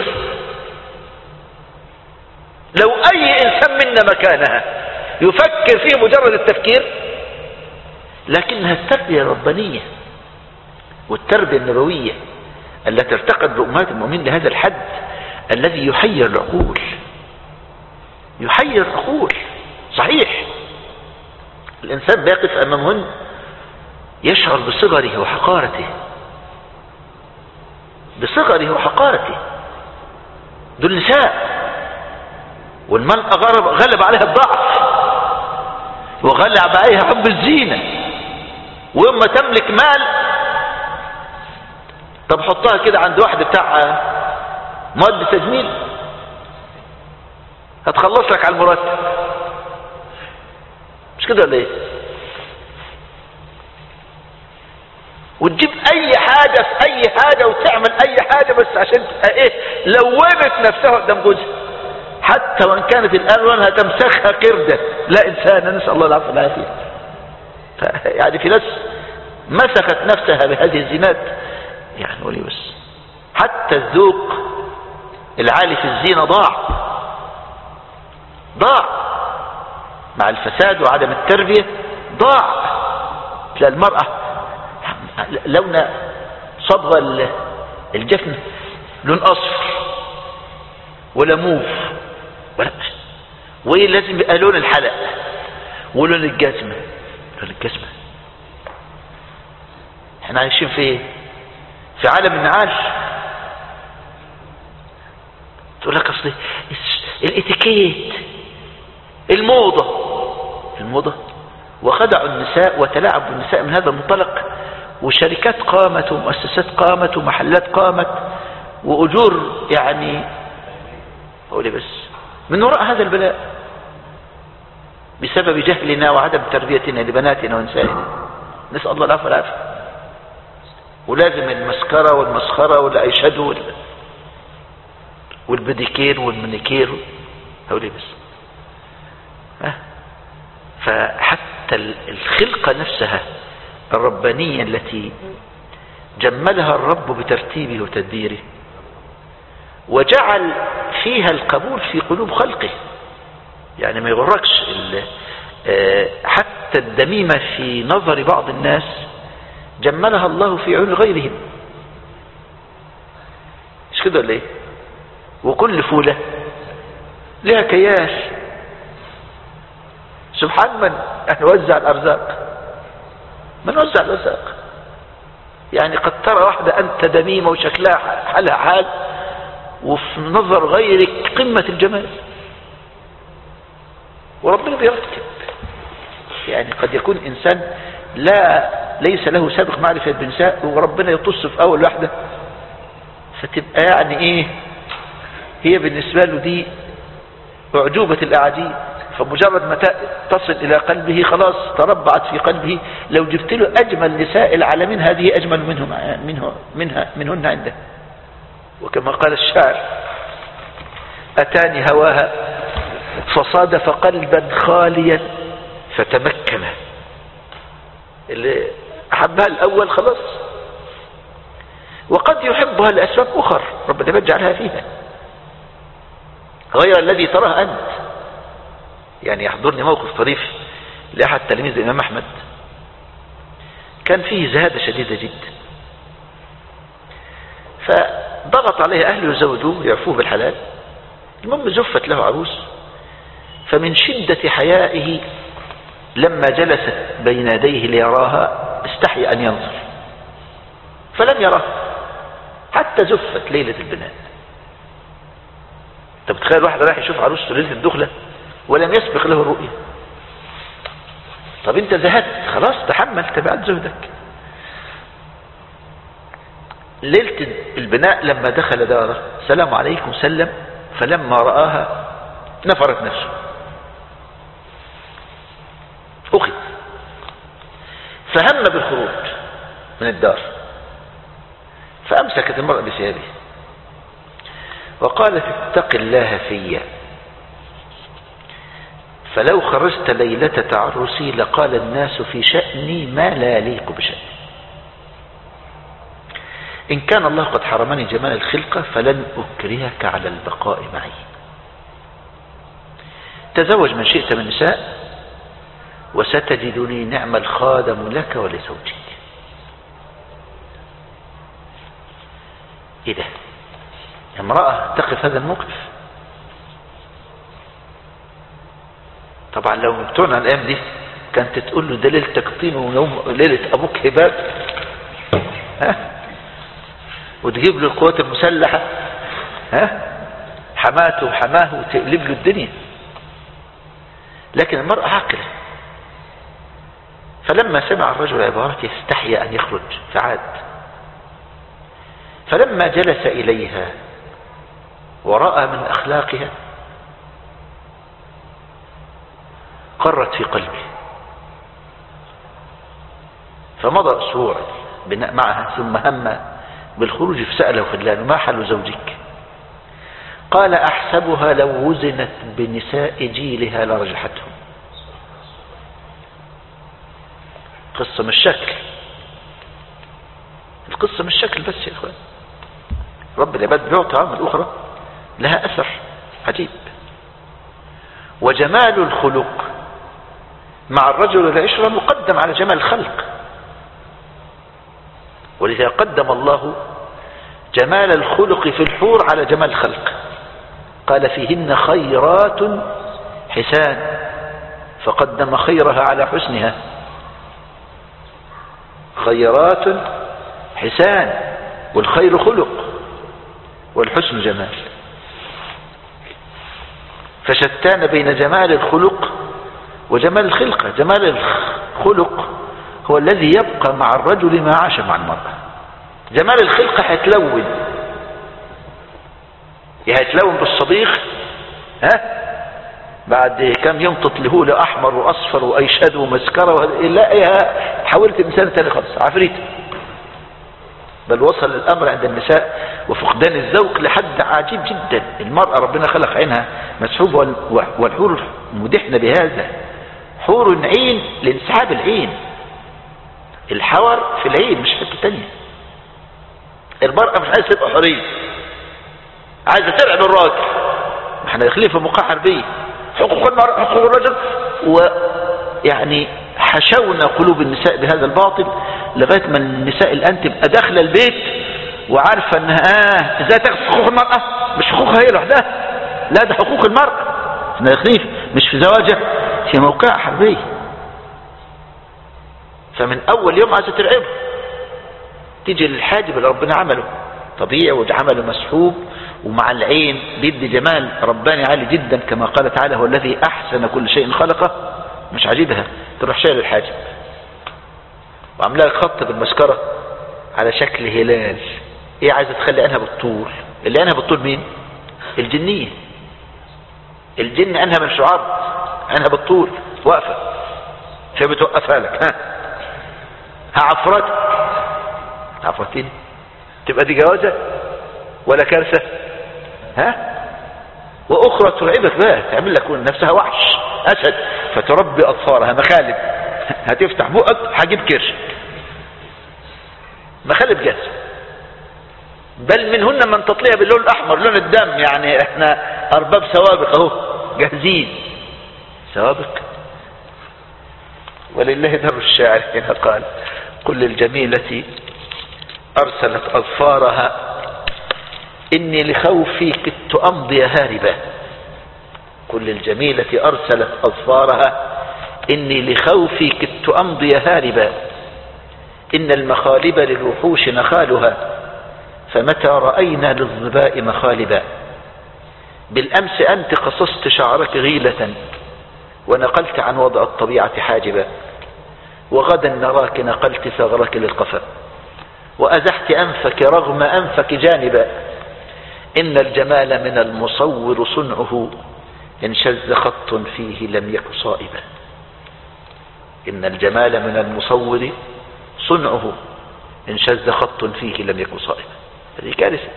لو أي إنسان منا مكانها يفكر فيه مجرد التفكير. لكنها التربية الربانية والتربية النبوية التي ارتقت بأمهات المؤمنين لهذا الحد الذي يحير العقول. يحير العقول. صحيح الإنسان بيقف أمامهن يشعر بصغره وحقارته، بصغره وحقارته. دول نساء، والمرأة غلب عليها الضعف وغلب عليها حب الزينة. وإما تملك مال، طب حطها كده عند واحد بتاع مواد تجميل هتخلص لك على المرتب، مش كده ولا ايه؟ وتجيب اي حاجة في اي حاجة وتعمل اي حاجة بس عشان تبقى ايه لونت نفسها قدام جوزها، حتى وان كانت الالوان هتمسخها قردة لا انسان، نسأل الله العفو والعافية. يعني في ناس مسخت نفسها بهذه الزينات. يعني قولي بس حتى الذوق العالي في الزينة ضاع ضاع مع الفساد وعدم التربية. ضاع. تلاقي المرأة لون صبغة الجفن لون أصفر ولا موف ولا وإيه لازم يبقى لون الحلق ولون الجزمة. لون الجزمة احنا عايشين في ايه؟ في عالم النعاش. تقول لك اصل الاتيكيت الموضة الموضة وخدعوا النساء وتلاعبوا النساء من هذا المنطلق، وشركات قامت ومؤسسات قامت ومحلات قامت وأجور يعني أقول بس من وراء هذا البلاء بسبب جهلنا وعدم تربيتنا لبناتنا ونسائنا. نسأل الله العفو والعافية. ولازم المسكرة والمسخرة والأيشادو والبديكير والمنيكير هقول بس. فحتى الخلقة نفسها الربانية التي جملها الرب بترتيبه وتدبيره وجعل فيها القبول في قلوب خلقه. يعني ما يغرقش حتى الدميمة في نظر بعض الناس جملها الله في عيون غيرهم. مش كده ولا ايه؟ وكل فولة لها كياس. سبحان من نوزع الأرزاق، من نوزع الأرزاق. يعني قد ترى واحدة أنت دميمة وشكلها حالها حال وفي نظر غيرك قمة الجمال، وربنا بيرتب. يعني قد يكون إنسان لا ليس له سابق معرفة بالنساء وربنا يطص في أول واحدة فتبقى يعني إيه هي بالنسبة له دي أعجوبة الأعاجيب، فمجرد ما تصل إلى قلبه خلاص تربعت في قلبه. لو جبت له أجمل نساء العالمين هذه أجمل منهم منه منها منهن عنده. وكما قال الشاعر: أتاني هواها فصادف قلبا خاليا فتمكن. اللي أحبها الأول خلاص، وقد يحبها لأسباب أخر ربنا يجعلها فيها غير الذي تراه أنت. يعني يحضرني موقف طريف لأحد تلاميذ الإمام أحمد، كان فيه زهادة شديدة جدا، فضغط عليه أهله يزوجوه يعفوه بالحلال. المهم زفت له عروس، فمن شدة حيائه لما جلست بين يديه ليراها استحي أن ينظر فلم يراها حتى زفت ليلة البناء. انت بتخيل واحد رايح يشوف عروسته ليلة الدخلة ولم يسبق له الرؤية؟ طب انت زهدت خلاص، تحمل تبعت زهدك. ليلة البناء لما دخل داره سلام عليكم سلم، فلما رآها نفرت نفسه أخذ، فهم بالخروج من الدار، فأمسكت المرأة بثيابه وقالت: اتق الله في، فلو خرجت ليلة تعرسي لقال الناس في شأني ما لا يليق بشأني. إن كان الله قد حرمني جمال الخلقة فلن أكرهك على البقاء معي. تزوج من شئت من نساء وستجدني نعم الخادم لك ولزوجك. ايه ده؟ امرأة تقف هذا الموقف. طبعا لو بتوعنا الايام دي كانت تقول له ده ليلتك طين ويوم ليلة ابوك هباب، ها، وتجيب له القوات المسلحة، ها، حماته وحماه وتقلب له الدنيا. لكن المرأة عاقلة، فلما سمع الرجل عبارته استحيا أن يخرج فعاد. فلما جلس إليها ورأى من أخلاقها قرت في قلبه، فمضى أسبوع بناء معها ثم هم بالخروج، فسأله خلانه: ما حال زوجك؟ قال: أحسبها لو وزنت بنساء جيلها لرجحتهم. قصة مش شكل، القصة مش شكل بس يا إخوان، رب العباد بيعطي عامل أخرى لها أثر عجيب. وجمال الخلق مع الرجل والعشرة مقدم على جمال الخلق، ولذا قدم الله جمال الخلق في الحور على جمال الخلق. قال: فيهن خيرات حسان، فقدم خيرها على حسنها. خيرات حسان، والخير خلق والحسن جمال. فشتان بين جمال الخلق وجمال الخلقة. جمال الخلق هو الذي يبقى مع الرجل ما عاش مع المرأة. جمال الخلقة هيتلون، هيتلون بالصديق، ها، بعد كم يوم تطلهوا له احمر واصفر وايشاد ومسكره، لا حولت انسان ثاني خالص، عفريت. بل وصل الامر عند النساء وفقدان الذوق لحد عجيب جدا. المرأة ربنا خلق عينها مسحوبة، والحور مدحنا بهذا، حور عين لانسحاب العين. الحور في العين مش حته تانية. المرأة مش عايزة تبقى حرية، عايزة تلعب الراجل. احنا داخلين في موقع حربية، حقوق المرأة حقوق الرجل، ويعني حشونا قلوب النساء بهذا الباطل لغاية ما النساء الآن تبقى داخلة البيت وعارفة انها اه ازاي تاخد حقوق المرأة، مش حقوقها هي لوحدها، لا ده حقوق المرأة. احنا داخلين مش في زواجها، في موقع حربية. فمن اول يوم عايزة ترعبه. تيجي للحاجب اللي ربنا عمله طبيعي وعمله مسحوب ومع العين بيدي جمال رباني عالي جدا، كما قال تعالى: هو الذي احسن كل شيء خلقه. مش عاجبها تروح شايل الحاجب وعاملها خط بالمسكرة على شكل هلال. ايه، عايزة تخلي عينها بالطول. اللي عينها بالطول مين؟ الجنية. الجن عينها من شعار عينها بالطول واقفة فبتوقفها لك. ها هعفرتك عفرتين تبقى دي جوازة ولا كارثة؟ ها واخرى ترعبك بقى تعمل لك نفسها وحش اسد فتربي اطفالها مخالب، هتفتح بقك هجيب كرش مخالب جاهزة، بل منهن من تطليها باللون الاحمر لون الدم، يعني احنا ارباب سوابق اهو جاهزين سوابق. ولله در الشاعر هنا قال كل الجميلة ارسلت اظفارها اني لخوفي كدت امضي هاربا. كل الجميلة ارسلت اظفارها اني لخوفي كدت امضي هاربا. ان المخالب للوحوش نخالها فمتى رأينا للظباء مخالبا. بالامس انت قصصت شعرك غيلة ونقلت عن وضع الطبيعة حاجبا، وغدا نراك نقلت ثغرك للقفا وازحت انفك رغم انفك جانبا. ان الجمال من المصور صنعه ان شذ خط فيه لم يك صائبا. ان الجمال من المصور صنعه ان شذ خط فيه لم يك صائبا. هذه كارثة.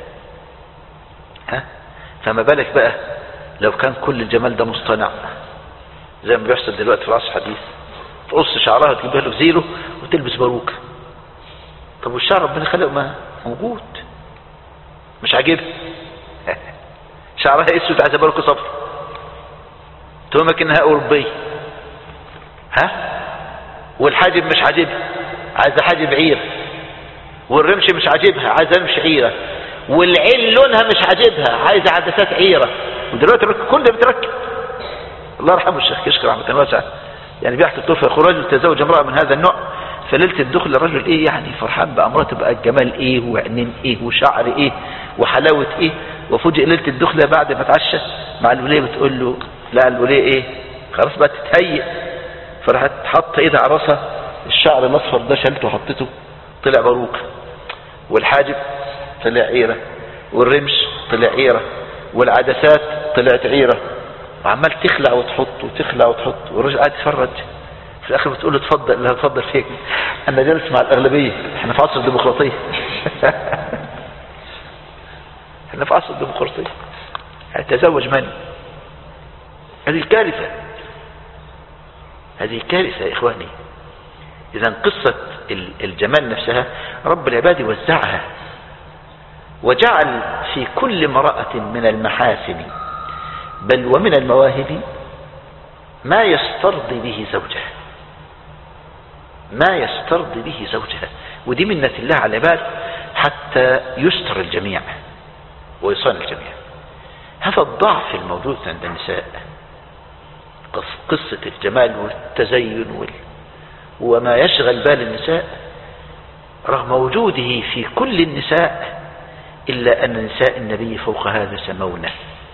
ها فما بالك بقى لو كان كل الجمال ده مصطنع زي ما بيحصل دلوقتي في العصر الحديث، تقص شعرها تجيبها له زيرو وتلبس باروكة. طب والشعر ربنا خلقه ما موجود مش عاجبها شعرها اسود عايزه باروكة صفر تهمك انها اوروبيه. ها والحاجب مش عاجبها عايزه حاجب عير، والرمش مش عاجبها عايزه رمش عيره، والعين لونها مش عاجبها عايزه عدسات عيره. ودلوقتي كل ده بتركب. الله يرحمه الشيخ كشك رحمه واسعه يعني بيحكي طرفه يقول رجل تزوج امراه من هذا النوع فليله الدخل الرجل ايه يعني فرحان بامراته بقى الجمال ايه وعينين ايه وشعر ايه وحلاوه ايه، وفوجئ ليله الدخله بعد ما اتعشى مع الوليه بتقول له لا الوليه ايه خلاص بقى تتهيئ، فراحت حط ايدها على راسها الشعر الاصفر ده شلته وحطته طلع باروكه، والحاجب طلع عيره، والرمش طلع عيره، والعدسات طلعت عيره، وعمال تخلع وتحط وتخلع وتحط، والراجل قاعد يتفرج. في الاخر بتقول له اتفضل. لا اتفضل فيك انا جالس مع الاغلبيه، احنا في عصر الديمقراطيه احنا في عصر الديمقراطيه هتزوج من؟ هذه كارثه، هذه كارثه يا اخواني. اذا قصه الجمال نفسها رب العباد وزعها وجعل في كل امرأة من المحاسن بل ومن المواهب ما يسترضي به زوجها، ما يسترضي به زوجها. ودي منة الله على العباد حتى يستر الجميع ويصان الجميع. هذا الضعف الموجود عند النساء، قصة الجمال والتزين وال... وما يشغل بال النساء رغم وجوده في كل النساء، إلا أن نساء النبي فوق هذا سمونة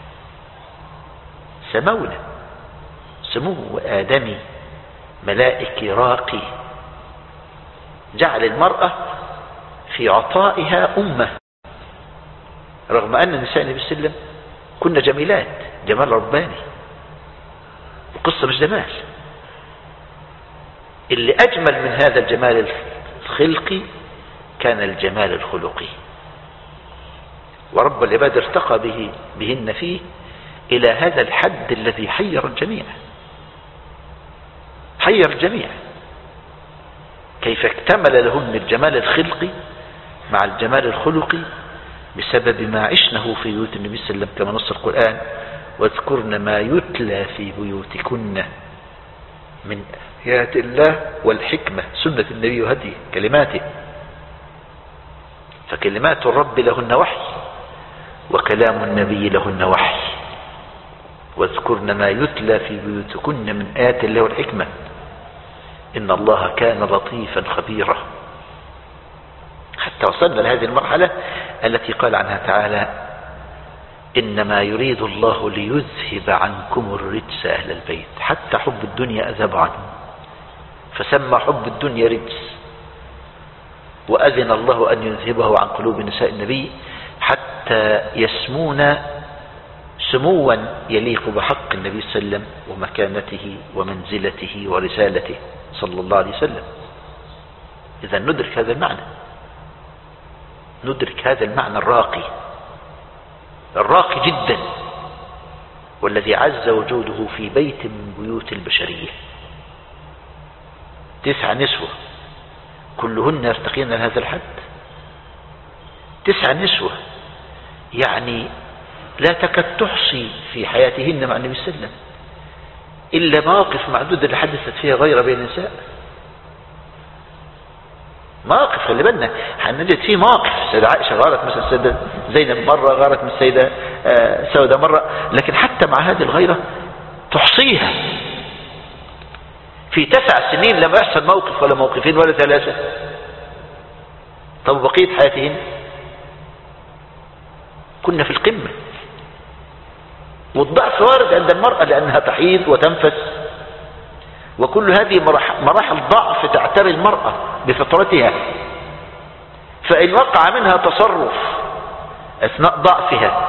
سمونة سمو آدمي ملائكي راقي، جعل المرأة في عطائها أمة، رغم أن نساء النبي صلى الله عليه وسلم كنا جميلات جمال رباني. القصة مش جمال، اللي أجمل من هذا الجمال الخلقي كان الجمال الخلقي، ورب العباد ارتقى به بهن فيه إلى هذا الحد الذي حير الجميع، حير الجميع كيف اكتمل لهن الجمال الخلقي مع الجمال الخلقي بسبب ما عشنه في بيوت النبي صلى الله عليه وسلم كما نص القرآن واذكرن ما يتلى في بيوتكن من آيات الله والحكمة سنة النبي وهدي كلماته. فكلمات الرب لهن وحي وكلام النبي لهن وحي. واذكرن ما يتلى في بيوتكن من آيات الله والحكمة إن الله كان لطيفا خبيرا، حتى وصلنا لهذه المرحلة التي قال عنها تعالى إنما يريد الله ليذهب عنكم الرجس أهل البيت. حتى حب الدنيا أذهب عنه فسمى حب الدنيا رجس، وأذن الله أن يذهبه عن قلوب نساء النبي حتى يسمون سموا يليق بحق النبي صلى الله عليه وسلم ومكانته ومنزلته ورسالته صلى الله عليه وسلم. إذا ندرك هذا المعنى، ندرك هذا المعنى الراقي الراقي جدا، والذي عز وجوده في بيت من بيوت البشرية. تسع نسوة كلهن يرتقين لهذا الحد، تسع نسوة يعني لا تكاد تحصي في حياتهن مع النبي صلى الله عليه وسلم إلا مواقف معدودة اللي حدثت فيها غير بين النساء. مواقف، خلي بالنا هنجد فيه مواقف. السيدة عائشة غارت مثلا السيدة زينب مرة، غارت من السيدة سودة مرة، لكن حتى مع هذه الغيرة تحصيها في تسع سنين لم يحصل موقف ولا موقفين ولا ثلاثة. طب بقية حياتهن كنا في القمة. والضعف وارد عند المرأة لأنها تحيض وتنفس، وكل هذه مراحل ضعف تعتري المرأة بفطرتها. فإن وقع منها تصرف أثناء ضعفها،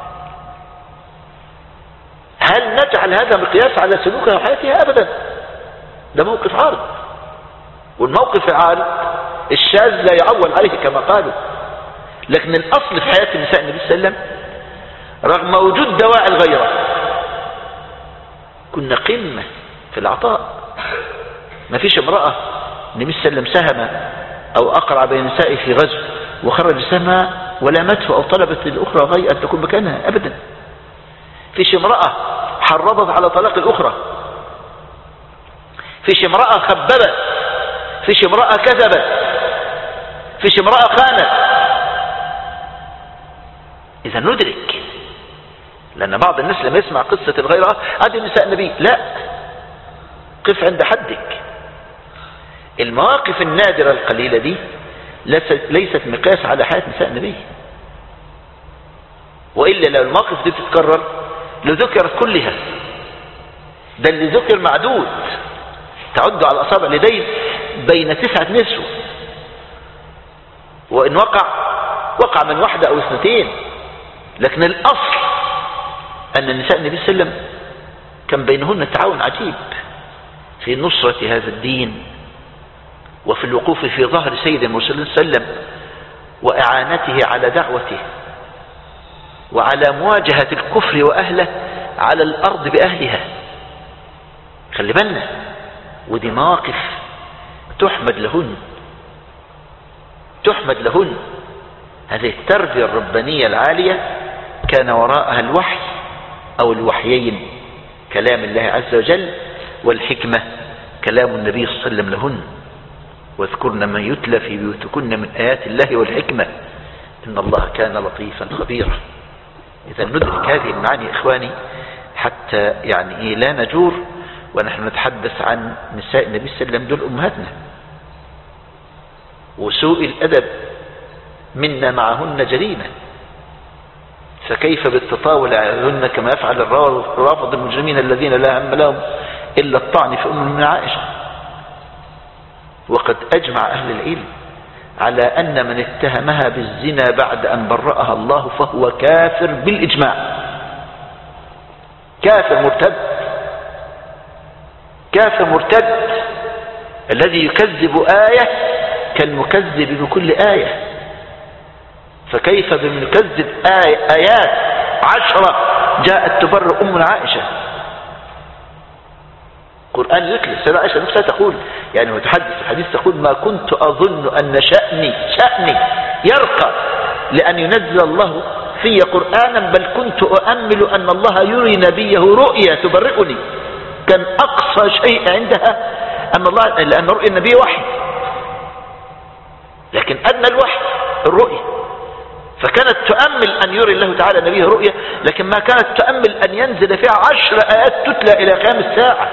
هل نجعل هذا مقياس على سلوكها وحياتها؟ أبدا، ده موقف عارض، والموقف العارض الشاذ لا يعول عليه كما قالوا. لكن الأصل في حياة النساء النبي صلى الله عليه وسلم رغم وجود دواعي الغيرة كنا قمة في العطاء. ما فيش امرأة النبي صلى الله عليه وسلم سهم أو أقرع بين نسائه في غزو وخرج سهمها ولامته أو طلبت الأخرى غير أن تكون مكانها، أبدا. فيش امرأة حرضت على طلاق الأخرى، فيش امرأة خببت، فيش امرأة كذبت، فيش امرأة خانت. إذا ندرك، لأن بعض الناس لما يسمع قصة الغيرة هذه نساء النبي، لا، قف عند حدك. المواقف النادرة القليلة دي ليست مقياس على حياة نساء النبي، وإلا لو المواقف دي تتكرر لذكرت كلها. ده اللي ذكر معدود، تعد على أصابع اليدين بين تسعة نسوة، وإن وقع وقع من واحدة أو اثنتين. لكن الأصل أن النساء النبي صلى الله عليه وسلم كان بينهن تعاون عجيب في نصرة هذا الدين، وفي الوقوف في ظهر سيد المرسلين صلى الله عليه وسلم، وإعانته على دعوته، وعلى مواجهة الكفر وأهله على الأرض بأهلها. خلي بالنا، ودي مواقف تحمد لهن، تحمد لهن. هذه التربية الربانية العالية كان وراءها الوحي أو الوحيين، كلام الله عز وجل، والحكمة كلام النبي صلى الله عليه وسلم لهن. واذكرن ما يتلى في بيوتكن من آيات الله والحكمة إن الله كان لطيفا خبيرا. إذا ندرك هذه المعاني إخواني حتى يعني إيه لا نجور ونحن نتحدث عن نساء النبي صلى الله عليه وسلم، دول أمهاتنا. وسوء الأدب منا معهن جريمة، فكيف بالتطاول عليهن كما يفعل الرافض المجرمين الذين لا هم لهم إلا الطعن في أم من عائشة. وقد أجمع أهل العلم على أن من اتهمها بالزنا بعد أن برأها الله فهو كافر بالإجماع، كافر مرتد، كافر مرتد. الذي يكذب آية كالمكذب بكل آية، فكيف بمن يكذب آية آيات عشرة جاءت تبرئ أم عائشة. القرآن يتلى، سيدة عائشة نفسها تقول يعني وتحدث الحديث تقول ما كنت أظن أن شأني شأني يرقى لأن ينزل الله في قرآنا، بل كنت أؤمل أن الله يري نبيه رؤيا تبرئني. كان أقصى شيء عندها أن الله، لأن رؤيا النبي وحي، لكن أدنى الوحي الرؤيا. فكانت تؤمل أن يري الله تعالى نبيه رؤيا، لكن ما كانت تؤمل أن ينزل فيها عشر آيات تتلى إلى قيام الساعة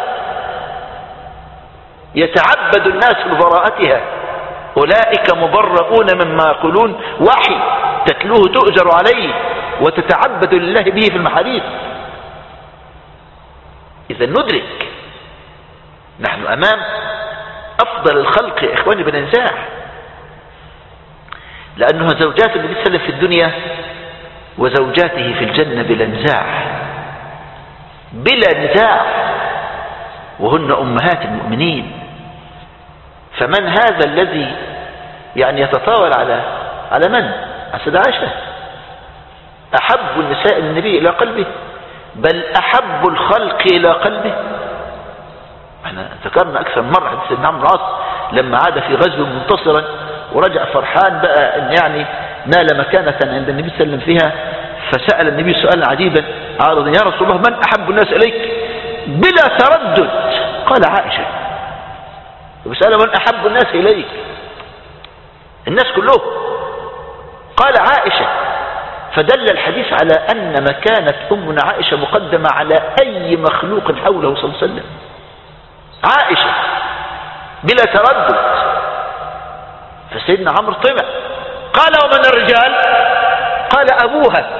يتعبد الناس ببراءتها. أولئك مبرؤون مما يقولون، وحي تتلوه تؤجر عليه وتتعبد لله به في المحاديث. إذا ندرك نحن أمام أفضل الخلق يا إخواني بلا نزاع، لأنها زوجات النبي صلى الله عليه وسلم في الدنيا وزوجاته في الجنة بلا نزاع. بلا نزاع، وهن أمهات المؤمنين. فمن هذا الذي يعني يتطاول على على من؟ على سيدة عائشة، أحب النساء النبي إلى قلبه، بل أحب الخلق إلى قلبه. احنا ذكرنا أكثر مرة حديث سيدنا عمرو بن العاص لما عاد في غزو منتصرا ورجع فرحان بقى ان يعني نال مكانة عند النبي صلى الله عليه وسلم فيها، فسأل النبي سؤالا عجيبا عارضا: يا رسول الله من أحب الناس إليك؟ بلا تردد قال عائشة. وبسأله من أحب الناس إليك؟ الناس كلهم قال عائشة. فدل الحديث على أن مكانة أمنا عائشة مقدمة على أي مخلوق حوله صلى الله عليه وسلم. عائشة بلا تردد. فسيدنا عمرو طمع قال: ومن الرجال؟ قال: أبوها.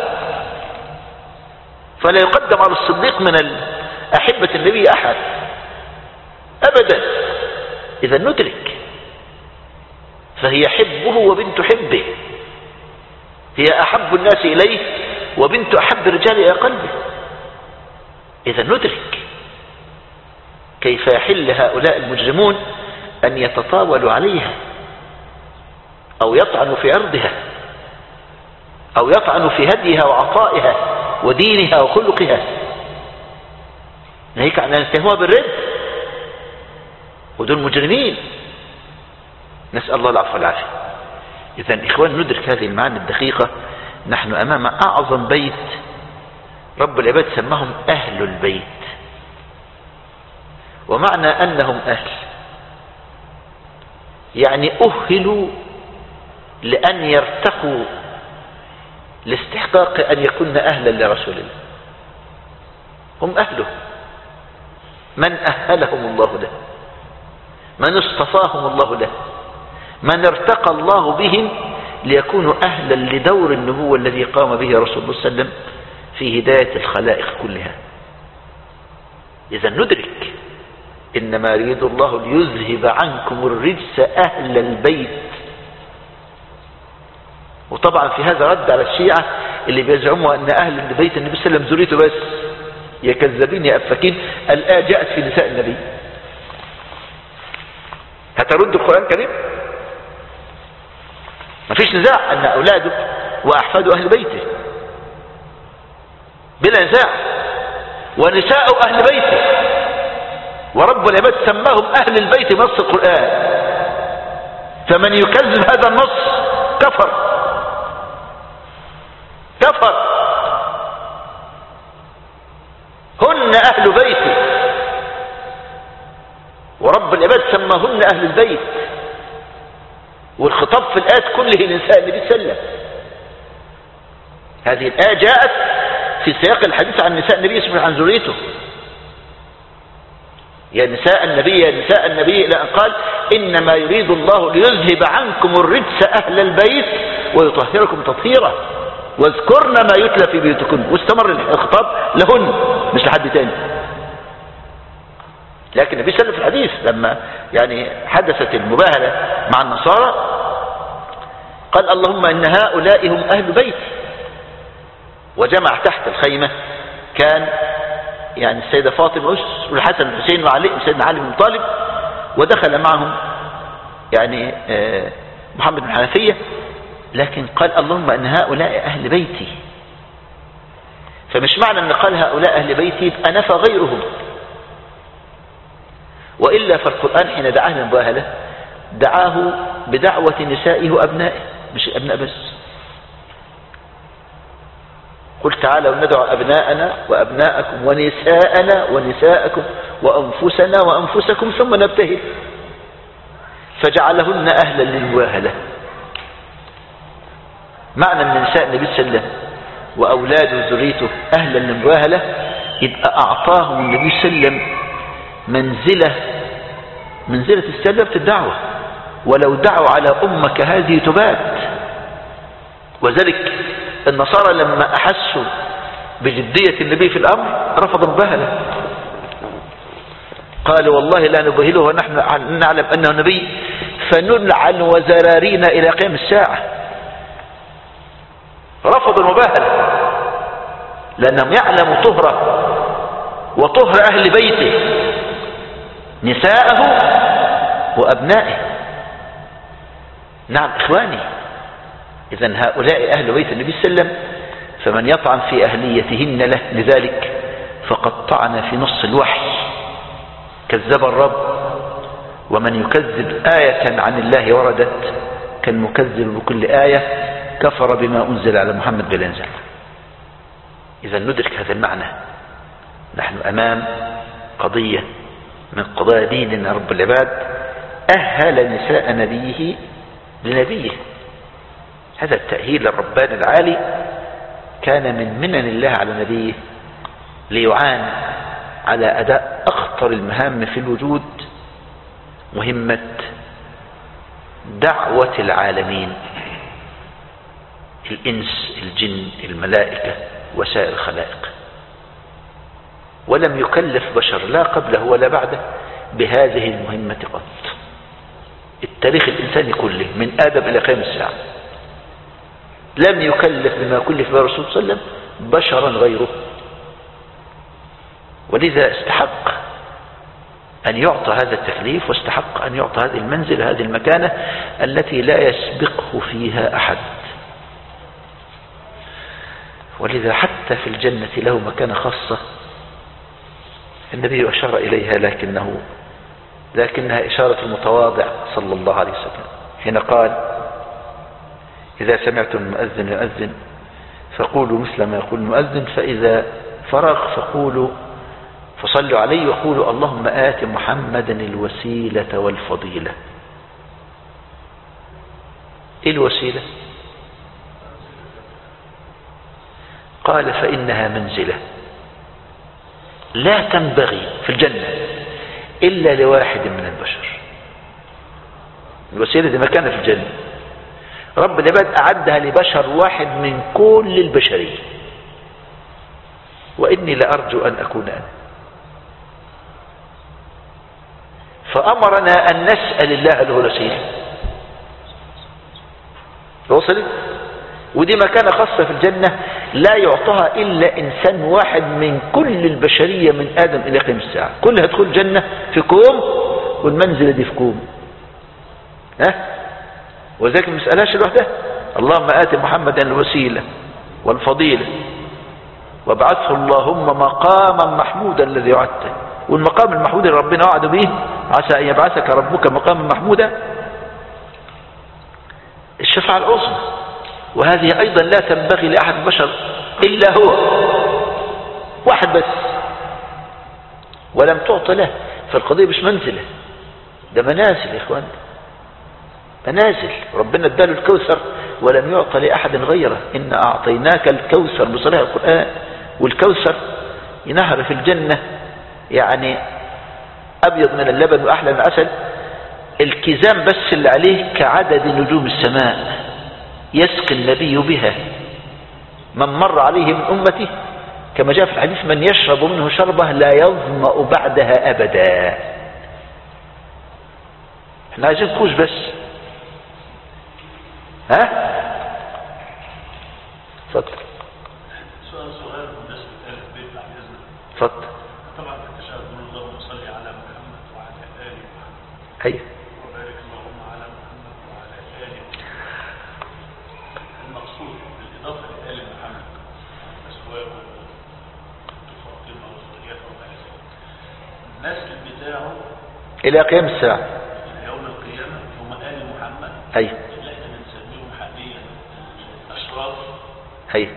فلا يقدم على الصديق من أحبة النبي أحد أبدا. إذا ندرك، فهي حبه وبنت حبه، هي أحب الناس إليه وبنت أحب الرجال إلى قلبه. إذا ندرك كيف يحل هؤلاء المجرمون أن يتطاولوا عليها أو يطعنوا في عرضها أو يطعنوا في هديها وعطائها ودينها وخلقها، ناهيك عن أن يتهموها بالرد، ودول مجرمين، نسأل الله العفو والعافية. إذن إخوان ندرك هذه المعاني الدقيقة. نحن أمام أعظم بيت رب العباد سماهم أهل البيت. ومعنى أنهم أهل يعني أهلوا لأن يرتقوا لاستحقاق أن يكون أهلا لرسول الله. هم أهله، من أهلهم الله له، من اصطفاهم الله له، من ارتقى الله بهم ليكونوا أهلا لدور النبوة الذي قام به رسول الله صلى الله عليه وسلم في هداية الخلائق كلها. إذا ندرك إنما يريد الله ليذهب عنكم الرجس أهل البيت. وطبعا في هذا رد على الشيعة اللي بيزعموا أن أهل بيت النبي صلى الله عليه وسلم ذريته بس. يا كذابين يا أفاكين، الآية جاءت في نساء النبي. هترد القرآن الكريم؟ ما فيش نزاع أن أولاده وأحفاده أهل بيته بلا نزاع، ونساء أهل بيته، ورب العباد سماهم أهل البيت نص القرآن. فمن يكذب هذا النص كفر كفر. هن أهل بيته، ورب العباد سماهن أهل البيت، والخطاب في الآيات كله لنساء النبي صلى الله عليه وسلم. هذه الآية جاءت في سياق الحديث عن نساء النبي اسمه عن ذريته. يا نساء النبي يا نساء النبي، إلى أن قال: إنما يريد الله ليذهب عنكم الرجس أهل البيت ويطهركم تطهيرا واذكرن ما يتلى في بيوتكن. واستمر الخطاب لهن مش لحد تاني. لكن النبي صلى الله عليه وسلم في الحديث لما يعني حدثت المباهلة مع النصارى قال: اللهم إن هؤلاء هم أهل بيتي. وجمع تحت الخيمة كان يعني السيدة فاطمة والحسن والحسين وعلي سيدنا علي بن طالب، ودخل معهم يعني محمد بن حنفية. لكن قال: اللهم إن هؤلاء أهل بيتي. فمش معنى أن قال هؤلاء أهل بيتي يبقى نفى غيرهم، وإلا فالقرآن حين دعاه المباهلة دعاه بدعوة نسائه وأبنائه، مش الأبناء بس. قل تعالوا ندعو أبناءنا وأبناءكم ونساءنا ونساءكم وأنفسنا وأنفسكم ثم نبتهل. فجعلهن أهلا للمباهلة. معنى من نساء النبي صلى الله عليه وسلم وأولاده وذريته أهلا للمباهلة يبقى أعطاهم النبي صلى الله عليه وسلم منزلة منزلة استجابة الدعوة. ولو دعوا على أمك هذه تبات. وذلك النصارى لما أحسوا بجدية النبي في الأمر رفضوا المباهلة، قالوا: والله لا نباهله ونحن نعلم أنه نبي فنلعن وزرارينا إلى قيام الساعة. رفضوا المباهلة لأنهم يعلموا طهرة وطهر أهل بيته نساءه وأبنائه. نعم إخواني، إذن هؤلاء أهل بيت النبي صلى الله عليه وسلم، فمن يطعن في أهليتهن له لذلك فقد طعن في نص الوحي، كذب الرب. ومن يكذب آية عن الله وردت كالمكذب بكل آية كفر بما أنزل على محمد بلا ينزل. إذا ندرك هذا المعنى، نحن أمام قضية من قضايا ديننا رب العباد، أهل نساء نبيه لنبيه. هذا التأهيل الرباني العالي كان من منن الله على نبيه ليعان على أداء أخطر المهام في الوجود، مهمة دعوة العالمين، الإنس الجن الملائكة وسائر الخلائق. ولم يكلف بشر لا قبله ولا بعده بهذه المهمة قط. التاريخ الإنساني كله من آدم إلى قيام الساعة لم يكلف بما كلف به الرسول صلى الله عليه وسلم بشرا غيره، ولذا استحق أن يعطى هذا التكليف، واستحق أن يعطى هذه المنزلة، هذه المكانة التي لا يسبقه فيها أحد. ولذا حتى في الجنة له مكانة خاصة النبي أشار إليها، لكنه لكنها إشارة المتواضع صلى الله عليه وسلم حين قال: إذا سمعتم المؤذن يؤذن فقولوا مثل ما يقول المؤذن، فإذا فرغ فقولوا فصلوا عليه وقولوا اللهم آت محمدا الوسيلة والفضيلة. إيه الوسيلة؟ قال: فإنها منزلة لا تنبغي في الجنة إلا لواحد من البشر. الوسيلة دي مكانة في الجنة، رب العباد أعدها لبشر واحد من كل البشرية، وإني لأرجو أن أكون أنا. فأمرنا أن نسأل الله له الوسيلة. وصلت؟ ودي مكانة خاصة في الجنة لا يعطاها إلا إنسان واحد من كل البشرية من آدم إلى قيام الساعة، كلها تدخل الجنة في كوم، والمنزلة دي في كوم. ها؟ وذلك ما نسألهاش لوحدها. اللهم آت محمدا الوسيلة والفضيلة وابعثه اللهم مقاما محمودا الذي وعدته. والمقام المحمود اللي ربنا وعد به، عسى أن يبعثك ربك مقاما محمودا، الشفاعة العظمى، وهذه أيضا لا تنبغي لأحد البشر إلا هو واحد بس، ولم تعطى له. فالقضية مش منزلة، ده منازل يا إخوان، منازل. ربنا اداله الكوثر ولم يعطى لأحد غيره. إن أعطيناك الكوثر بصريح القرآن، والكوثر ينهر في الجنة يعني أبيض من اللبن وأحلى من العسل. الكزام بس اللي عليه كعدد نجوم السماء، يسقي النبي بها من مر عليه من أمته، كما جاء في الحديث: من يشرب منه شربة لا يظمأ بعدها أبدا. احنا عايزين كوش بس. ها؟ اتفضل. سؤال صغير بالنسبة لآل البيت بعد إذنك. اتفضل. طبعا في التشهد نقول اللهم صل على محمد وعلى آل محمد. أيوه. وبارك اللهم على محمد وعلى آل محمد. المقصود بالإضافة لآل محمد أزواج فاطمة وزوجاته وما إلى ذلك، النسل بتاعه إلى قيام الساعة، إلى يوم القيامة هم آل محمد. أيوه. أيوه.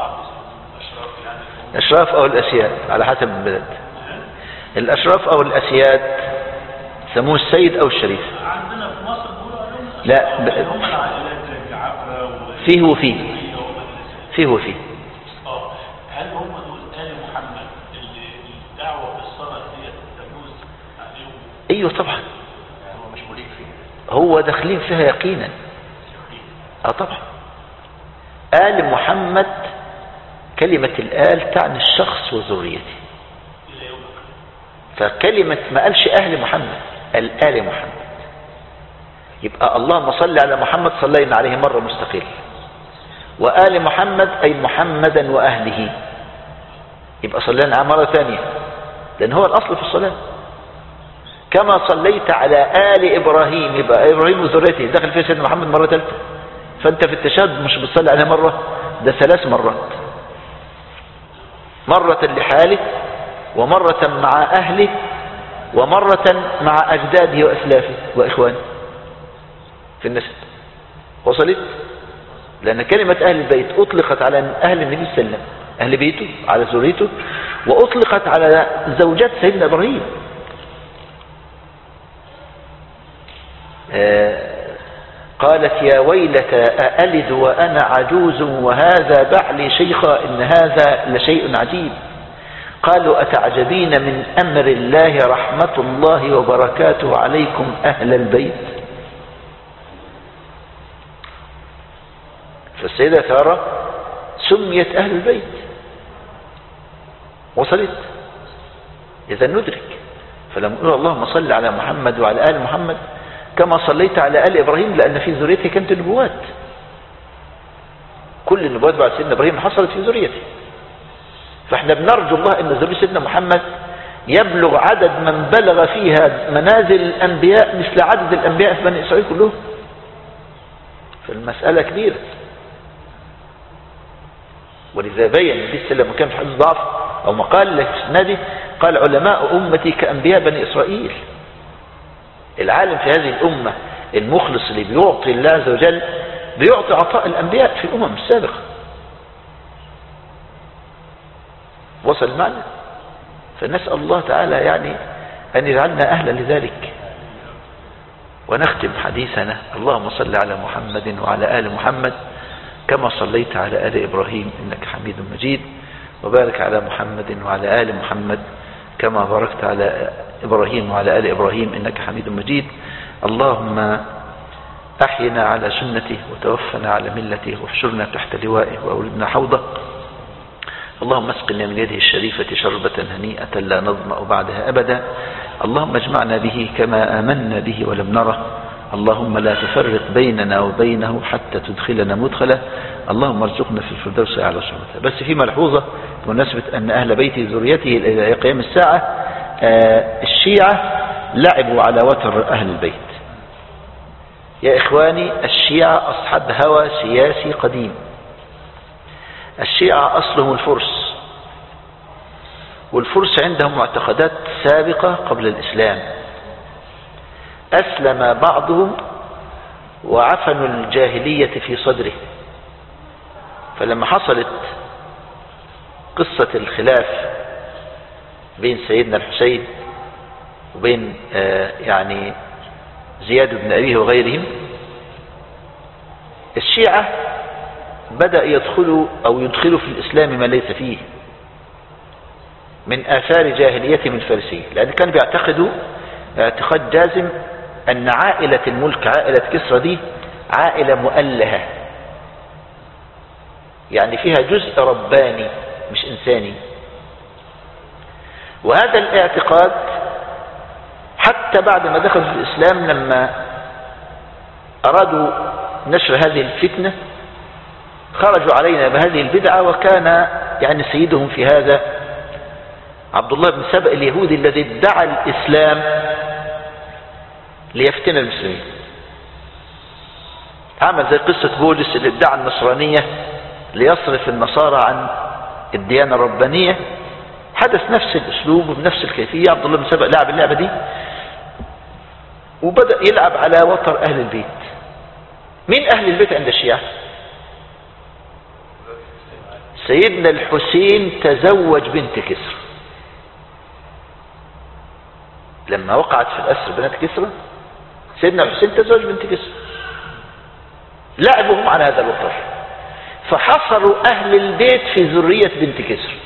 الأشراف أو الأسياد على حسب البلد. الأشراف أو الأسياد سموه السيد أو الشريف. عندنا في مصر لا ب... هم العائلات جعفر فيه وفيه فيه وفيه. هل هم دول آل محمد اللي الدعوة بالصلاة دي تجوز عليهم؟ أيوه طبعا، هو مش مليك فيه، هو داخلين فيها يقينا. اه طبعا. آل محمد كلمة الآل تعني الشخص وذريته، فكلمة ما قالش أهل محمد، الآل محمد. يبقى اللهم صل على محمد صلينا عليه مرة مستقل، وآل محمد أي محمدا وأهله، يبقى صلينا عليه مرة ثانية. لأن هو الأصل في الصلاة. كما صليت على آل إبراهيم، يبقى إبراهيم وذريته دخل فيها سيدنا محمد مرة ثالثة. فأنت في التشهد مش بتصلي عليها مرة، ده ثلاث مرات، مرة لحاله ومرة مع أهله ومرة مع أجداده وأسلافه وإخوانه في النسب. وصلت؟ لأن كلمة أهل البيت أطلقت على أهل النبي صلى الله عليه وسلم، أهل بيته، على ذريته، وأطلقت على زوجات سيدنا إبراهيم. آه قالت يا ويلتى أألد وأنا عجوز وهذا بعلي شيخا إن هذا لشيء عجيب. قالوا أتعجبين من أمر الله رحمة الله وبركاته عليكم أهل البيت. فالسيدة سارة سميت أهل البيت. وصلت؟ إذا ندرك. فلما نقول اللهم صل على محمد وعلى آل محمد كما صليت على آل إبراهيم، لأن في ذريته كانت النبوات، كل النبوات بعد سيدنا إبراهيم حصلت في ذريته. فاحنا بنرجو الله أن ذرية سيدنا محمد يبلغ عدد من بلغ فيها منازل الأنبياء مثل عدد الأنبياء في بني إسرائيل كلهم. فالمسألة كبيرة. ولذا بين النبي صلى الله عليه وسلم كان في حديث ضعف أو مقال في اسناده قال علماء أمتي كأنبياء بني إسرائيل. العالم في هذه الأمة المخلص اللي بيعطي الله عز وجل بيعطي عطاء الأنبياء في الأمم السابقة. وصل المعنى؟ فنسأل الله تعالى يعني أن يجعلنا أهلا لذلك. ونختم حديثنا اللهم صل على محمد وعلى آل محمد كما صليت على آل إبراهيم إنك حميد مجيد، وبارك على محمد وعلى آل محمد كما باركت على إبراهيم وعلى آل إبراهيم إنك حميد مجيد. اللهم أحينا على سنته وتوفنا على ملته واحشرنا تحت لوائه وأولدنا حوضه. اللهم اسقنا من يده الشريفة شربة هنيئة لا نظمأ بعدها أبدا. اللهم اجمعنا به كما آمنا به ولم نره. اللهم لا تفرق بيننا وبينه حتى تدخلنا مدخله. اللهم ارزقنا في الفردوس أعلى صحبته. بس في ملحوظة بمناسبة أن أهل بيت ذريته إلى قيام الساعة آه الشيعة لعبوا على وتر أهل البيت. يا إخواني الشيعة أصحاب هوى سياسي قديم. الشيعة أصلهم الفرس، والفرس عندهم معتقدات سابقة قبل الإسلام. أسلم بعضهم وعفنوا الجاهلية في صدره. فلما حصلت قصة الخلاف بين سيدنا الحسين وبين آه يعني زياد بن أبيه وغيرهم، الشيعة بدأ يدخلوا أو يدخلوا في الإسلام ما ليس فيه من آثار جاهليتهم الفارسية، لأن كانوا بيعتقدوا اعتقاد جازم أن عائلة الملك عائلة كسرى دي عائلة مؤلهة، يعني فيها جزء رباني مش إنساني. وهذا الاعتقاد حتى بعد ما دخلوا في الإسلام لما أرادوا نشر هذه الفتنة خرجوا علينا بهذه البدعة. وكان يعني سيدهم في هذا عبد الله بن سبأ اليهودي الذي ادعى الإسلام ليفتن المسلمين. عمل زي قصة بولس اللي ادعى النصرانية ليصرف النصارى عن الديانة الربانية. حدث نفس الأسلوب وبنفس الكيفية. عبد الله بن سبأ لعب اللعبة دي وبدأ يلعب على وتر أهل البيت. مين أهل البيت عند الشيعة؟ سيدنا الحسين تزوج بنت كسرى. لما وقعت في الأسر بنت كسرى سيدنا الحسين تزوج بنت كسرى. لعبهم على هذا الوتر فحصروا أهل البيت في ذرية بنت كسرى.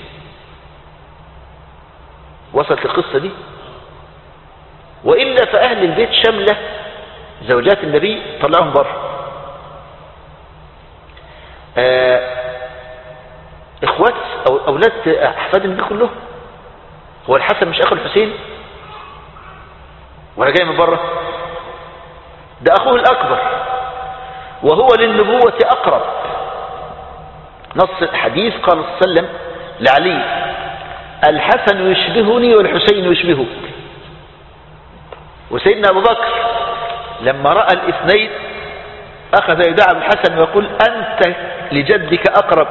وصلت القصة دي. وإلا فأهل البيت شاملة زوجات النبي طلعهم بره. آه اخوات او اولاد احفاد النبي كلهم. هو الحسن مش اخو الحسين ولا جاي من بره؟ ده اخوه الاكبر وهو للنبوة اقرب. نص الحديث قال صلى الله عليه وسلم لعلي الحسن يشبهني والحسين يشبهك. وسيدنا أبو بكر لما رأى الاثنين أخذ يدعى بالحسن ويقول أنت لجدك أقرب،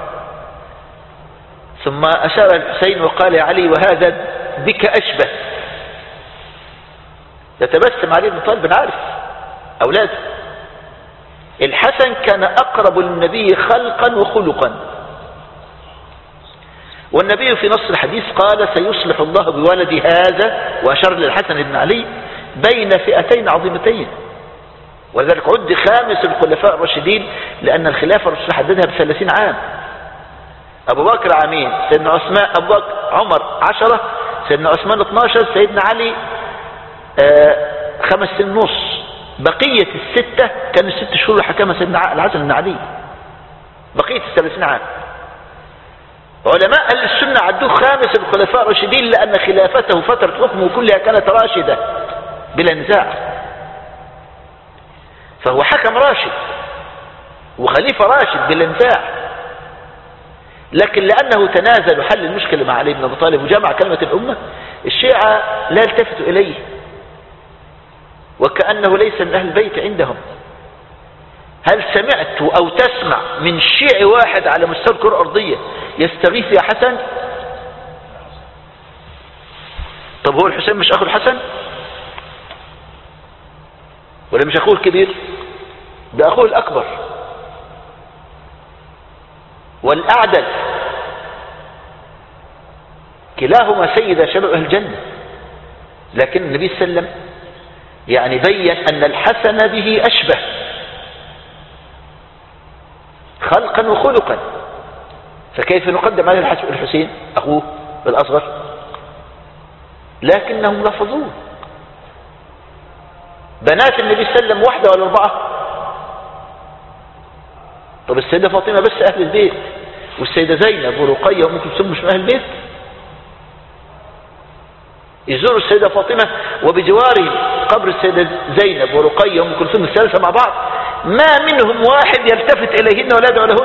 ثم أشار الحسين وقال يا علي وهذا بك أشبه. يتبسم علي بن طالب عارف أولاده. الحسن كان أقرب للنبي خلقا وخلقا، والنبي في نص الحديث قال سيصلح الله بولدي هذا، وأشار للحسن بن علي، بين فئتين عظيمتين. ولذلك عد خامس الخلفاء الراشدين، لأن الخلافة الراشدة حددها بثلاثين عام. أبو بكر عامين، سيدنا عثمان أبو بكر عمر عشرة، سيدنا عثمان اثناشر، سيدنا علي آه خمس سنين نص. بقية الستة كانوا الست شهور اللي حكمها سيدنا الحسن بن علي، بقية الثلاثين عام. علماء أهل السنة عدوه خامس الخلفاء الراشدين، لأن خلافته فترة حكمه كلها كانت راشدة بلا نزاع، فهو حكم راشد وخليفة راشد بلا نزاع. لكن لأنه تنازل وحل المشكلة مع علي بن أبي طالب وجمع كلمة الأمة، الشيعة لا يلتفتوا إليه، وكأنه ليس من أهل البيت عندهم. هل سمعت أو تسمع من شيعي واحد على مستوى الكرة الأرضية يستغيث يا حسن؟ طب هو الحسين مش أخو الحسن ولا مش أخوه الكبير؟ ده أخوه الأكبر والأعدل، كلاهما سيد شباب أهل الجنة. لكن النبي صلى الله عليه وسلم يعني بين أن الحسن به أشبه خلقا وخلقا، فكيف نقدم على الحسين أخوه الأصغر؟ لكنهم رفضوه. بنات النبي صلى الله عليه وسلم واحدة ولا أربعة؟ طب السيدة فاطمة بس أهل البيت، والسيدة زينب ورقية وأم كلثوم مش من أهل البيت؟ يزوروا السيدة فاطمة وبجوارهم قبر السيدة زينب ورقية وأم كلثوم الثالثة مع بعض، ما منهم واحد يلتفت إليهن ولا يدعو لهن.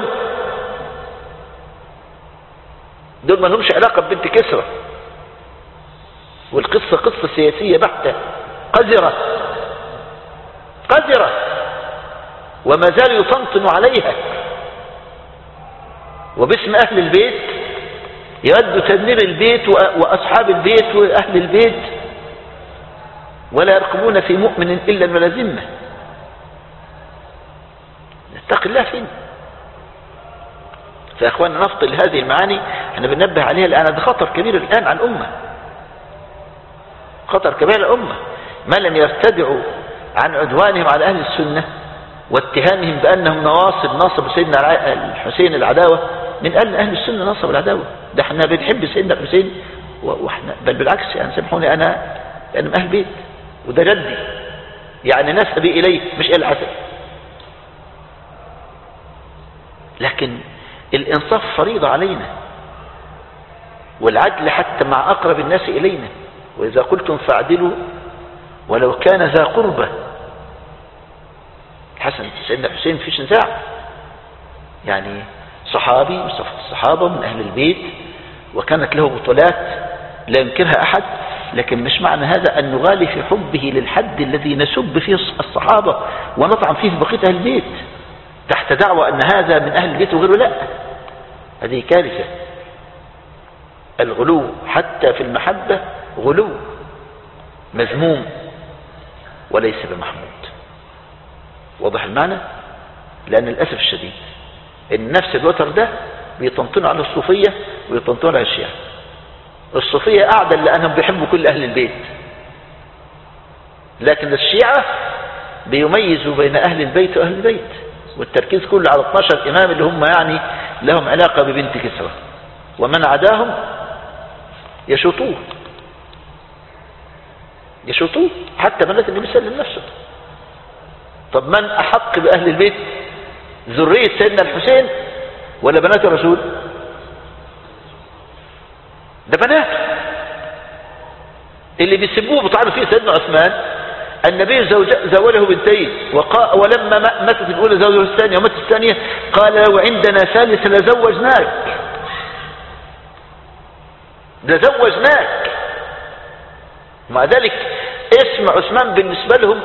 دول ما لهمش علاقة ببنت كسرى، والقصة قصة سياسية بحتة قذرة قذرة، وما زال يطنطن عليها، وباسم أهل البيت يؤدوا تدمير البيت وأصحاب البيت وأهل البيت، ولا يرقبون في مؤمن إلا ولا ذمة. نتق الله فين؟ فأخواننا نفضل هذه المعاني احنا بننبه عليها الآن. ده خطر كبير الآن على الأمة، خطر كبير على الأمة. ما لم يرتدعوا عن عدوانهم على أهل السنة واتهامهم بأنهم نواصب، ناصب سيدنا الحسين العداوة، من أهل أهل السنة ناصب العداوة. ده احنا بنحب سيدنا الحسين واحنا بل بالعكس، يعني سامحوني أنا أنا من أهل بيت، وده جدي، يعني نسبي إليه مش إلى الحسن. لكن الإنصاف فريضة علينا، والعدل حتى مع أقرب الناس إلينا. وإذا قلتم فاعدلوا ولو كان ذا قربة. الحسن سيدنا الحسين فيش نزاع، يعني صحابي من صفة الصحابة من أهل البيت، وكانت له بطولات لا ينكرها أحد، لكن مش معنى هذا أن نغالي في حبه للحد الذي نسب فيه الصحابة ونطعن فيه بقية أهل البيت تحت دعوة أن هذا من أهل البيت وغيره. لا، هذه كارثة. الغلو حتى في المحبة غلو مذموم وليس بمحمود. واضح المعنى؟ لأن للأسف الشديد إن نفس الوتر ده بيطنطنوا على الصوفية ويطنطنوا على الشيعة. الصوفية أعدل لأنهم بيحبوا كل أهل البيت، لكن الشيعة بيميزوا بين أهل البيت وأهل البيت، والتركيز كله على اثناشر إمام اللي هم يعني لهم علاقة ببنت كسرى، ومن عداهم يشوطوه يشوطوه حتى بنات النبي صلى الله عليه وسلم. طب من أحق بأهل البيت؟ ذرية سيدنا الحسين ولا بنات الرسول؟ ده بنات اللي بيسبوه بطعنوا فيه سيدنا عثمان. النبي زوجه بنتين، ولما ماتت الأولى زوجه الثانية وماتت الثانية قال لو عندنا ثالث لزوجناك. لزوجناك. ومع ذلك اسم عثمان بالنسبة لهم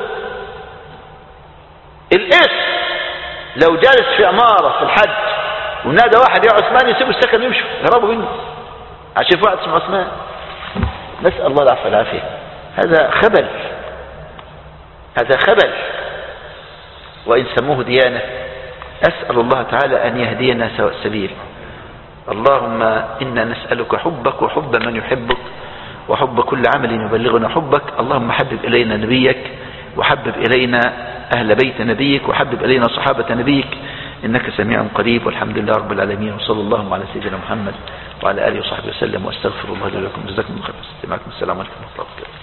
الاسم. لو جالس في عمارة في الحج ونادى واحد يا عثمان يسيبوا السكن ويمشوا يهربوا منه عشان في واحد اسمه عثمان. نسأل الله العفو والعافية. هذا خبل، هذا خبل. وإن سموه ديانة أسأل الله تعالى أن يهدينا سواء السبيل. اللهم إنا نسألك حبك وحب من يحبك وحب كل عمل يبلغنا حبك. اللهم حبب إلينا نبيك وحبب إلينا أهل بيت نبيك وحبب إلينا صحابة نبيك إنك سميع قريب. والحمد لله رب العالمين وصلى الله على سيدنا محمد وعلى آله وصحبه وسلم واستغفر الله لكم. جزاكم الله خير. السلام عليكم ورحمة الله وبركاته.